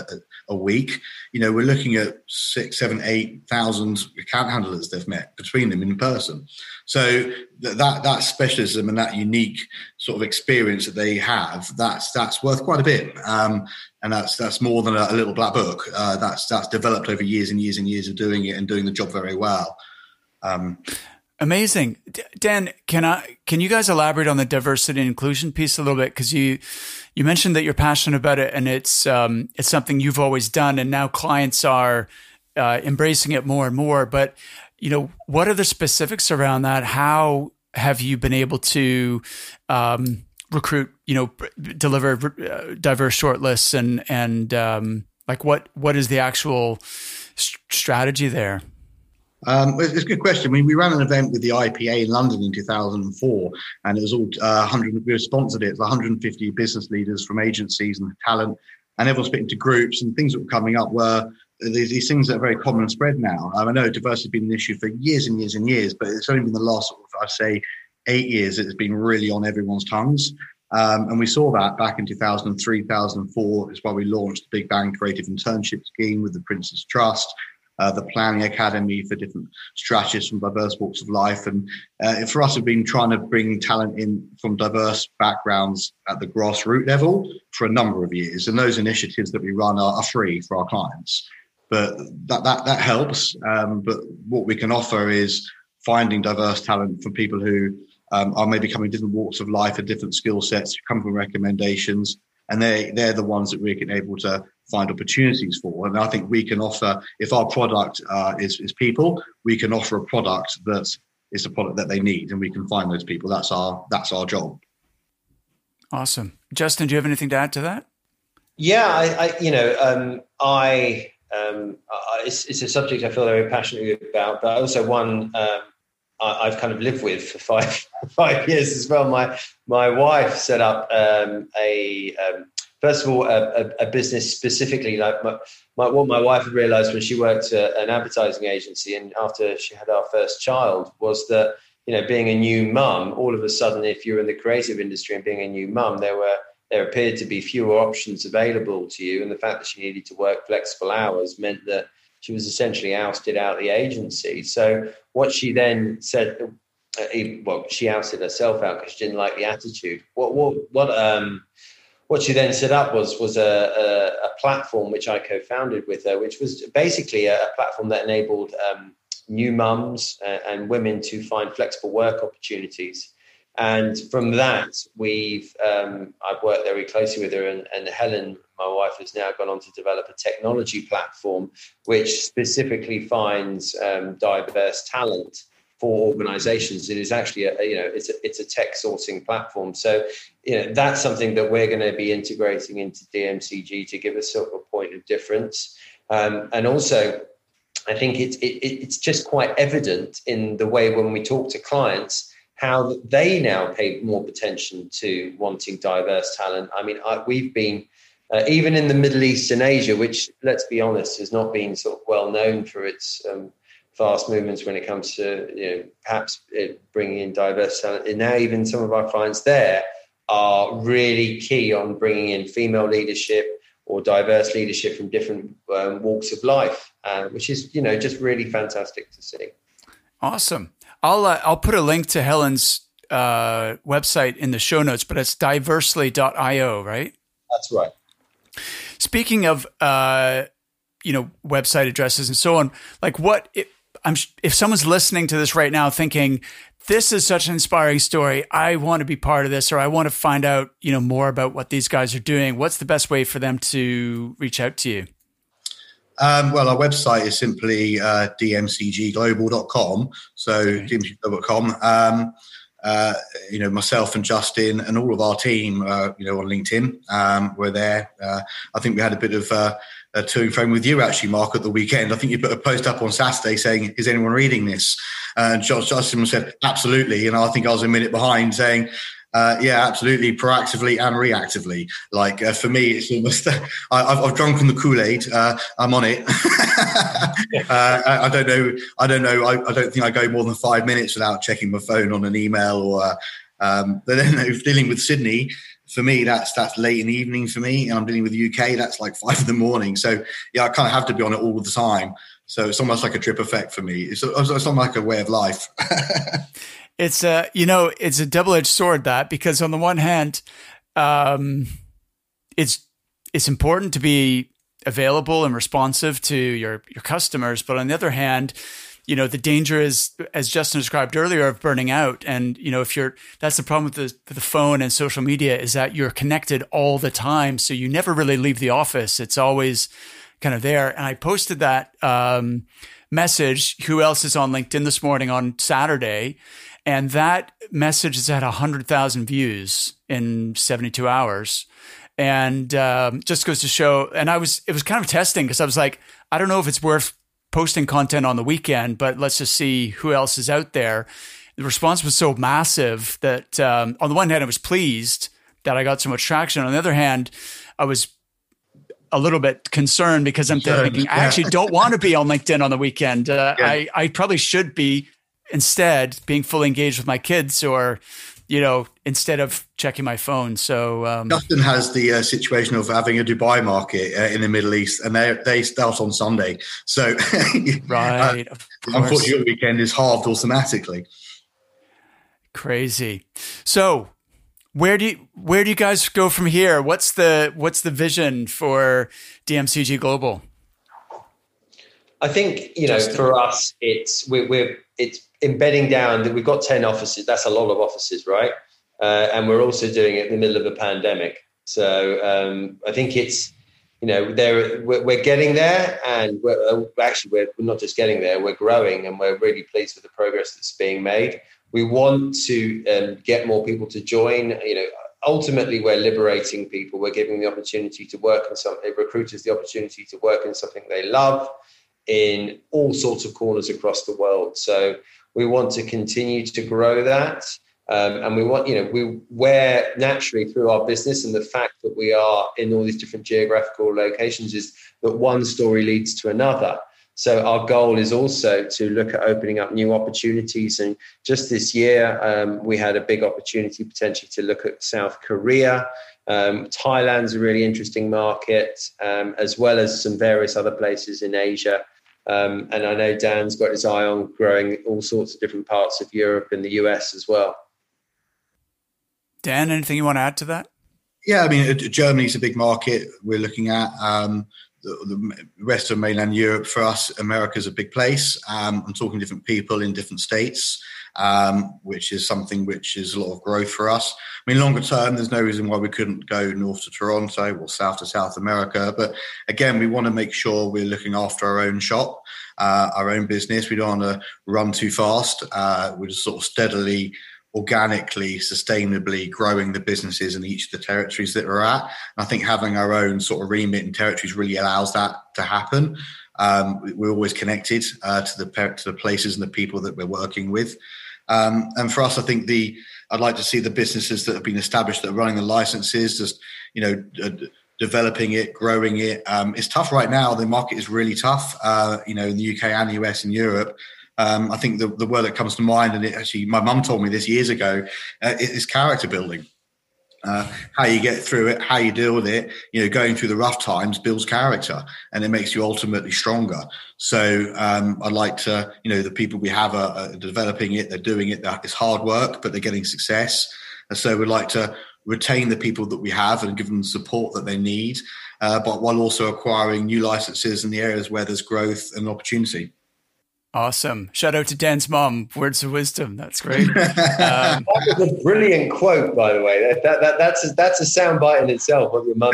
a week. You know, we're looking at six, seven, eight thousand account handlers they've met between them in person. So that that specialism and that unique sort of experience that they have, that's that's worth quite a bit. Um, and that's that's more than a, a little black book. Uh, that's that's developed over years and years and years of doing it and doing the job very well. Um, Amazing. Dan, can I can you guys elaborate on the diversity and inclusion piece a little bit? Because you you mentioned that you're passionate about it, and it's um, it's something you've always done, and now clients are uh, embracing it more and more. But you know, what are the specifics around that? How have you been able to um, recruit? You know, deliver uh, diverse shortlists, and and um, like what what is the actual st- strategy there? Um, it's a good question. I mean, we ran an event with the I P A in London in two thousand four, and it was all uh, one hundred. We sponsored it. It was one hundred fifty business leaders from agencies and talent, and everyone split into groups. And things that were coming up were these, these things that are very common and spread now. Um, I know diversity has been an issue for years and years and years, but it's only been the last, sort of, I'd say, eight years that it's been really on everyone's tongues. Um, and we saw that back in two thousand three, two thousand four. It's why we launched the Big Bang Creative Internship Scheme with the Prince's Trust. Uh, the Planning Academy for different strategists from diverse walks of life. And uh, for us, we've been trying to bring talent in from diverse backgrounds at the grassroots level for a number of years. And those initiatives that we run are, are free for our clients. But that that, that helps. Um, but what we can offer is finding diverse talent from people who um, are maybe coming different walks of life and different skill sets, come from recommendations. And they, they're the ones that we're able to find opportunities for. And I think we can offer, if our product uh, is, is people, we can offer a product that is a product that they need, and we can find those people. That's our that's our job. Awesome. Justin, do you have anything to add to that? Yeah, I, I you know, um, I, um, I it's, it's a subject I feel very passionate about, but also one um, I, I've kind of lived with for five five years as well. My my wife set up um, a um, first of all a, a, a business specifically like my, my, what my wife had realised when she worked at an advertising agency, and after she had our first child, was that you know being a new mum, all of a sudden, if you're in the creative industry and being a new mum, there were there appeared to be fewer options available to you, and the fact that she needed to work flexible hours meant that she was essentially ousted out of the agency. So what she then said, uh, well, she ousted herself out because she didn't like the attitude. What what what um what she then set up was was a, a, a platform which I co-founded with her, which was basically a, a platform that enabled um, new mums and, and women to find flexible work opportunities. And from that, we've um, I've worked very closely with her, and, and Helen, my wife, has now gone on to develop a technology platform which specifically finds um, diverse talent for organizations. It is actually a, you know it's a, it's a tech sourcing platform. So you know that's something that we're going to be integrating into D M C G to give us sort of a point of difference. Um, and also, I think it's it, it's just quite evident in the way when we talk to clients how they now pay more attention to wanting diverse talent. I mean, I, we've been, uh, even in the Middle East and Asia, which, let's be honest, has not been sort of well known for its um, fast movements when it comes to, you know, perhaps it bringing in diverse talent. And now even some of our clients there are really key on bringing in female leadership or diverse leadership from different um, walks of life, uh, which is, you know, just really fantastic to see. Awesome. I'll uh, I'll put a link to Helen's uh, website in the show notes, but it's diversely dot io, right? That's right. Speaking of uh, you know website addresses and so on, like what if, I'm if someone's listening to this right now, thinking this is such an inspiring story, I want to be part of this, or I want to find out you know more about what these guys are doing. What's the best way for them to reach out to you? Um, well, our website is simply uh, d m c g global dot com. So okay. d m c g global dot com. Um, uh, you know, myself and Justin and all of our team, uh, you know, on LinkedIn, um, we're there. Uh, I think we had a bit of uh, a to and fro with you, actually, Mark, at the weekend. I think you put a post up on Saturday saying, "Is anyone reading this?" And Justin said, "Absolutely." And I think I was a minute behind saying, Uh, yeah, absolutely, proactively and reactively. Like uh, for me, it's almost uh, I've, I've drunk on the Kool-Aid. Uh, I'm on it. uh, I, I don't know. I don't know. I, I don't think I go more than five minutes without checking my phone on an email or. Uh, um, but then, if dealing with Sydney, for me, that's that's late in the evening for me, and I'm dealing with the U K. That's like five in the morning. So yeah, I kind of have to be on it all the time. So it's almost like a trip effect for me. It's, it's almost like a way of life. It's a, you know, it's a double-edged sword, that, because on the one hand, um, it's it's important to be available and responsive to your your customers, but on the other hand, you know, the danger is, as Justin described earlier, of burning out. And, you know, if you're, that's the problem with the, with the phone and social media, is that you're connected all the time. So you never really leave the office. It's always kind of there. And I posted that um, message, who else is on LinkedIn, this morning on Saturday. And that message has had one hundred thousand views in seventy-two hours. And um, just goes to show, and I was, it was kind of testing, because I was like, I don't know if it's worth posting content on the weekend, but let's just see who else is out there. The response was so massive that um, on the one hand, I was pleased that I got so much traction. On the other hand, I was a little bit concerned, because I'm Sure. thinking, yeah. I actually don't want to be on LinkedIn on the weekend. Uh, Yeah. I, I probably should be instead being fully engaged with my kids, or, you know, instead of checking my phone. So um, Justin has the uh, situation of having a Dubai market uh, in the Middle East, and they they start on Sunday. So right, uh, of course. unfortunately, your weekend is halved automatically. Crazy. So where do you, where do you guys go from here? What's the what's the vision for D M C G Global? I think, you know, for us, it's we're, we're it's embedding down that we've got ten offices. That's a lot of offices, right? Uh, and we're also doing it in the middle of a pandemic. So um, I think it's, you know, there we're, we're getting there, and we're uh, actually we're, we're not just getting there. We're growing, and we're really pleased with the progress that's being made. We want to um, get more people to join. You know, ultimately, we're liberating people. We're giving the opportunity to work in something. Recruiters the opportunity to work in something they love, in all sorts of corners across the world. So we want to continue to grow that. Um, and we want, you know, we where naturally through our business, and the fact that we are in all these different geographical locations, is that one story leads to another. So our goal is also to look at opening up new opportunities. And just this year, um, we had a big opportunity potentially to look at South Korea. Um, Thailand's a really interesting market, um, as well as some various other places in Asia. Um, and I know Dan's got his eye on growing all sorts of different parts of Europe and the U S as well. Dan, anything you want to add to that? Yeah, I mean, Germany's a big market we're looking at. Um, the, the rest of mainland Europe, for us, America's a big place. Um, I'm talking different people in different states, um, which is something which is a lot of growth for us. I mean, longer term, there's no reason why we couldn't go north to Toronto or south to South America. But again, we want to make sure we're looking after our own shop, uh, our own business. We don't want to run too fast. Uh, we're just sort of steadily, organically, sustainably growing the businesses in each of the territories that we're at. And I think having our own sort of remit in territories really allows that to happen. Um, we're always connected uh, to the to the places and the people that we're working with. Um, and for us, I think the I'd like to see the businesses that have been established that are running the licenses, just, you know, uh, developing it, growing it. Um, it's tough right now. The market is really tough, uh, you know, in the U K and U S and Europe. Um, I think the, the word that comes to mind, and it actually, my mum told me this years ago, uh, is character building. Uh, how you get through it, how you deal with it, you know, going through the rough times builds character, and it makes you ultimately stronger. So um, I'd like to, you know, the people we have are, are developing it, they're doing it, it's hard work, but they're getting success. And so we'd like to retain the people that we have and give them the support that they need, uh, but while also acquiring new licenses in the areas where there's growth and opportunity. Awesome. Shout out to Dan's mom. Words of wisdom. That's great. Um, that was a brilliant quote, by the way. That, that, that, that's, a, that's a soundbite in itself, what your mum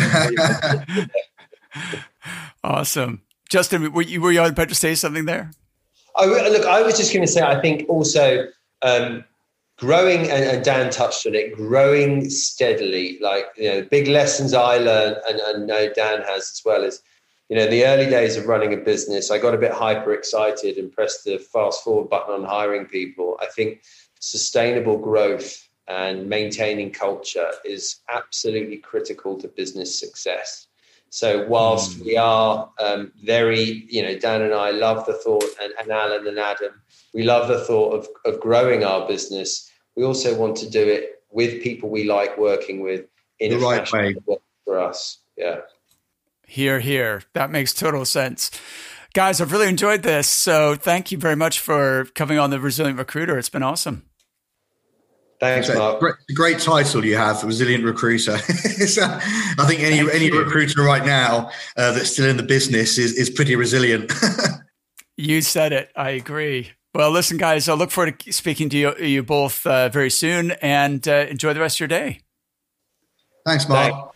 Awesome. Justin, were you, were you about to say something there? I, look, I was just going to say, I think also um, growing, and, and Dan touched on it, growing steadily, like, you know, big lessons I learned, and I know Dan has as well, is, you know, the early days of running a business, I got a bit hyper excited and pressed the fast forward button on hiring people. I think sustainable growth and maintaining culture is absolutely critical to business success. So whilst mm. we are um, very, you know, Dan and I love the thought, and, and Alan and Adam, we love the thought of, of growing our business. We also want to do it with people we like working with, in the a right fashion way that works for us. Yeah. Here, here. That makes total sense. Guys, I've really enjoyed this. So thank you very much for coming on the Resilient Recruiter. It's been awesome. Thanks, it's Mark. A great, a great title you have, Resilient Recruiter. so, I think any Thank any you. recruiter right now uh, that's still in the business is, is pretty resilient. You said it. I agree. Well, listen, guys, I look forward to speaking to you, you both uh, very soon, and uh, enjoy the rest of your day. Thanks, Mark. Thanks.